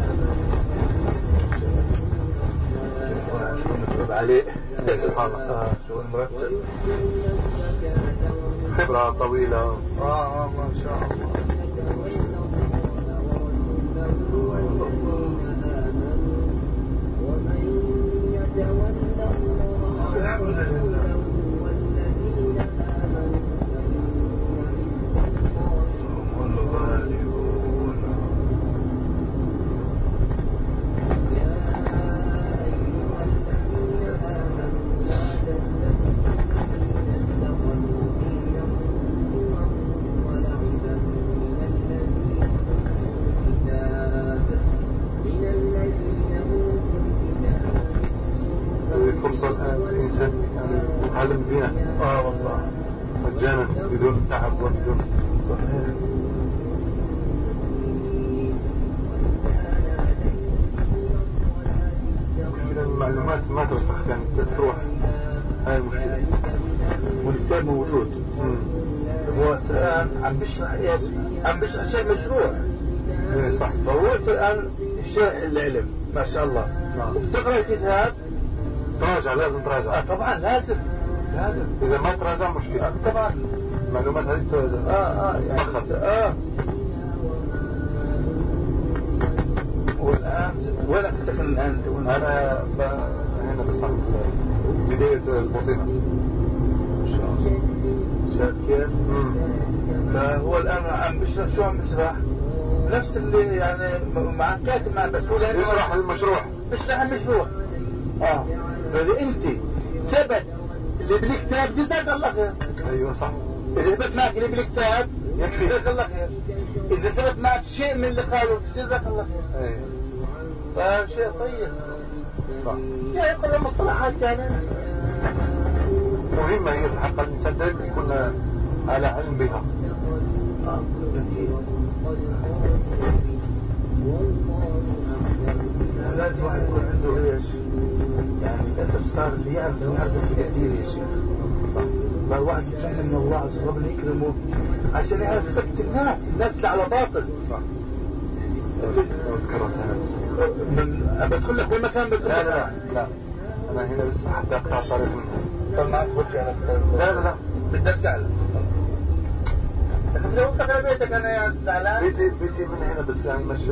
الله. شو نكتب عليه سبحان الله. اه شغل مرتب. خبرة طويلة. اه اه ما شاء الله. فرصة الآن الإنسان يعني يتعلم دينه. اه والله مجانا بدون تعب وبدون. صحيح. مشكلة المعلومات ما ترسخ يعني تروح. هاي المشكلة. والكتاب موجود. هو الآن عم بيشرح ايش؟ عم بيشرح شيء مشروع. ايه صح. فهو الآن الشرح العلم ما شاء الله. نعم. وبتقرأ الكتاب تراجع لازم تراجع. آه طبعا لازم لازم. إذا ما تراجع مشكلة. آه طبعا. المعلومات هذه اه اه يعني اه. والآن وين تسكن الآن؟ أنا ب... هنا بصحة بداية البطينة. ما شاء الله. شايف كيف؟ فهو الآن عم بيشرح شو عم بيشرح؟ نفس اللي يعني مع كاتب مع بس هو يشرح المشروع. بيشرح المشروع. اه فإذا أنت ثبت اللي بالكتاب جزاك الله خير. أيوة صح. إذا ثبت معك اللي بالكتاب يكفي. جزاك الله خير. إذا ثبت معك شيء من اللي قالوا جزاك الله خير. أيوة. فشيء طيب. صح. يعني كل المصطلحات يعني مهمة هي حق الإنسان دائما يكون على علم بها. آه. لازم واحد يكون عنده ايش؟ يعني للاسف صار اللي يعرف يعرف كثير يا شيخ. صح. صار واحد يتعلم من الله عز وجل ربنا يكرمه عشان يعرف يسكت الناس، الناس اللي على باطل. صح. اذكرت انا من بدخل لك وين مكان بدخل؟ لا لا لا انا هنا بس حتى اقطع طريق منها. طب معك برجع لك. لا لا لا بدي ارجع لك. لكن لو وصلت على بيتك انا يعني زعلان. بيتي بيتي من هنا بس يعني مش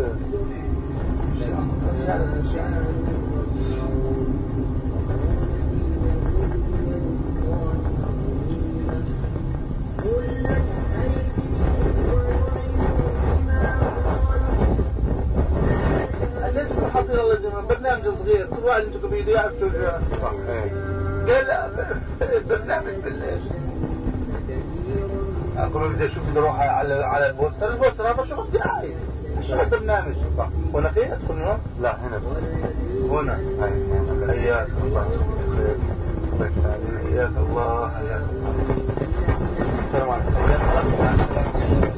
حاطين الله يجزاهم برنامج صغير كل واحد انتم بيده يعرف شو صح. قال لا برنامج بالليل اقول بدي اشوف بدي اروح على على البوستر البوستر هذا شغل دعاية شغل برنامج. صح. هنا فين ادخل هنا؟ لا هنا بس هنا. حياك الله. حياك الله. حياك الله. السلام عليكم.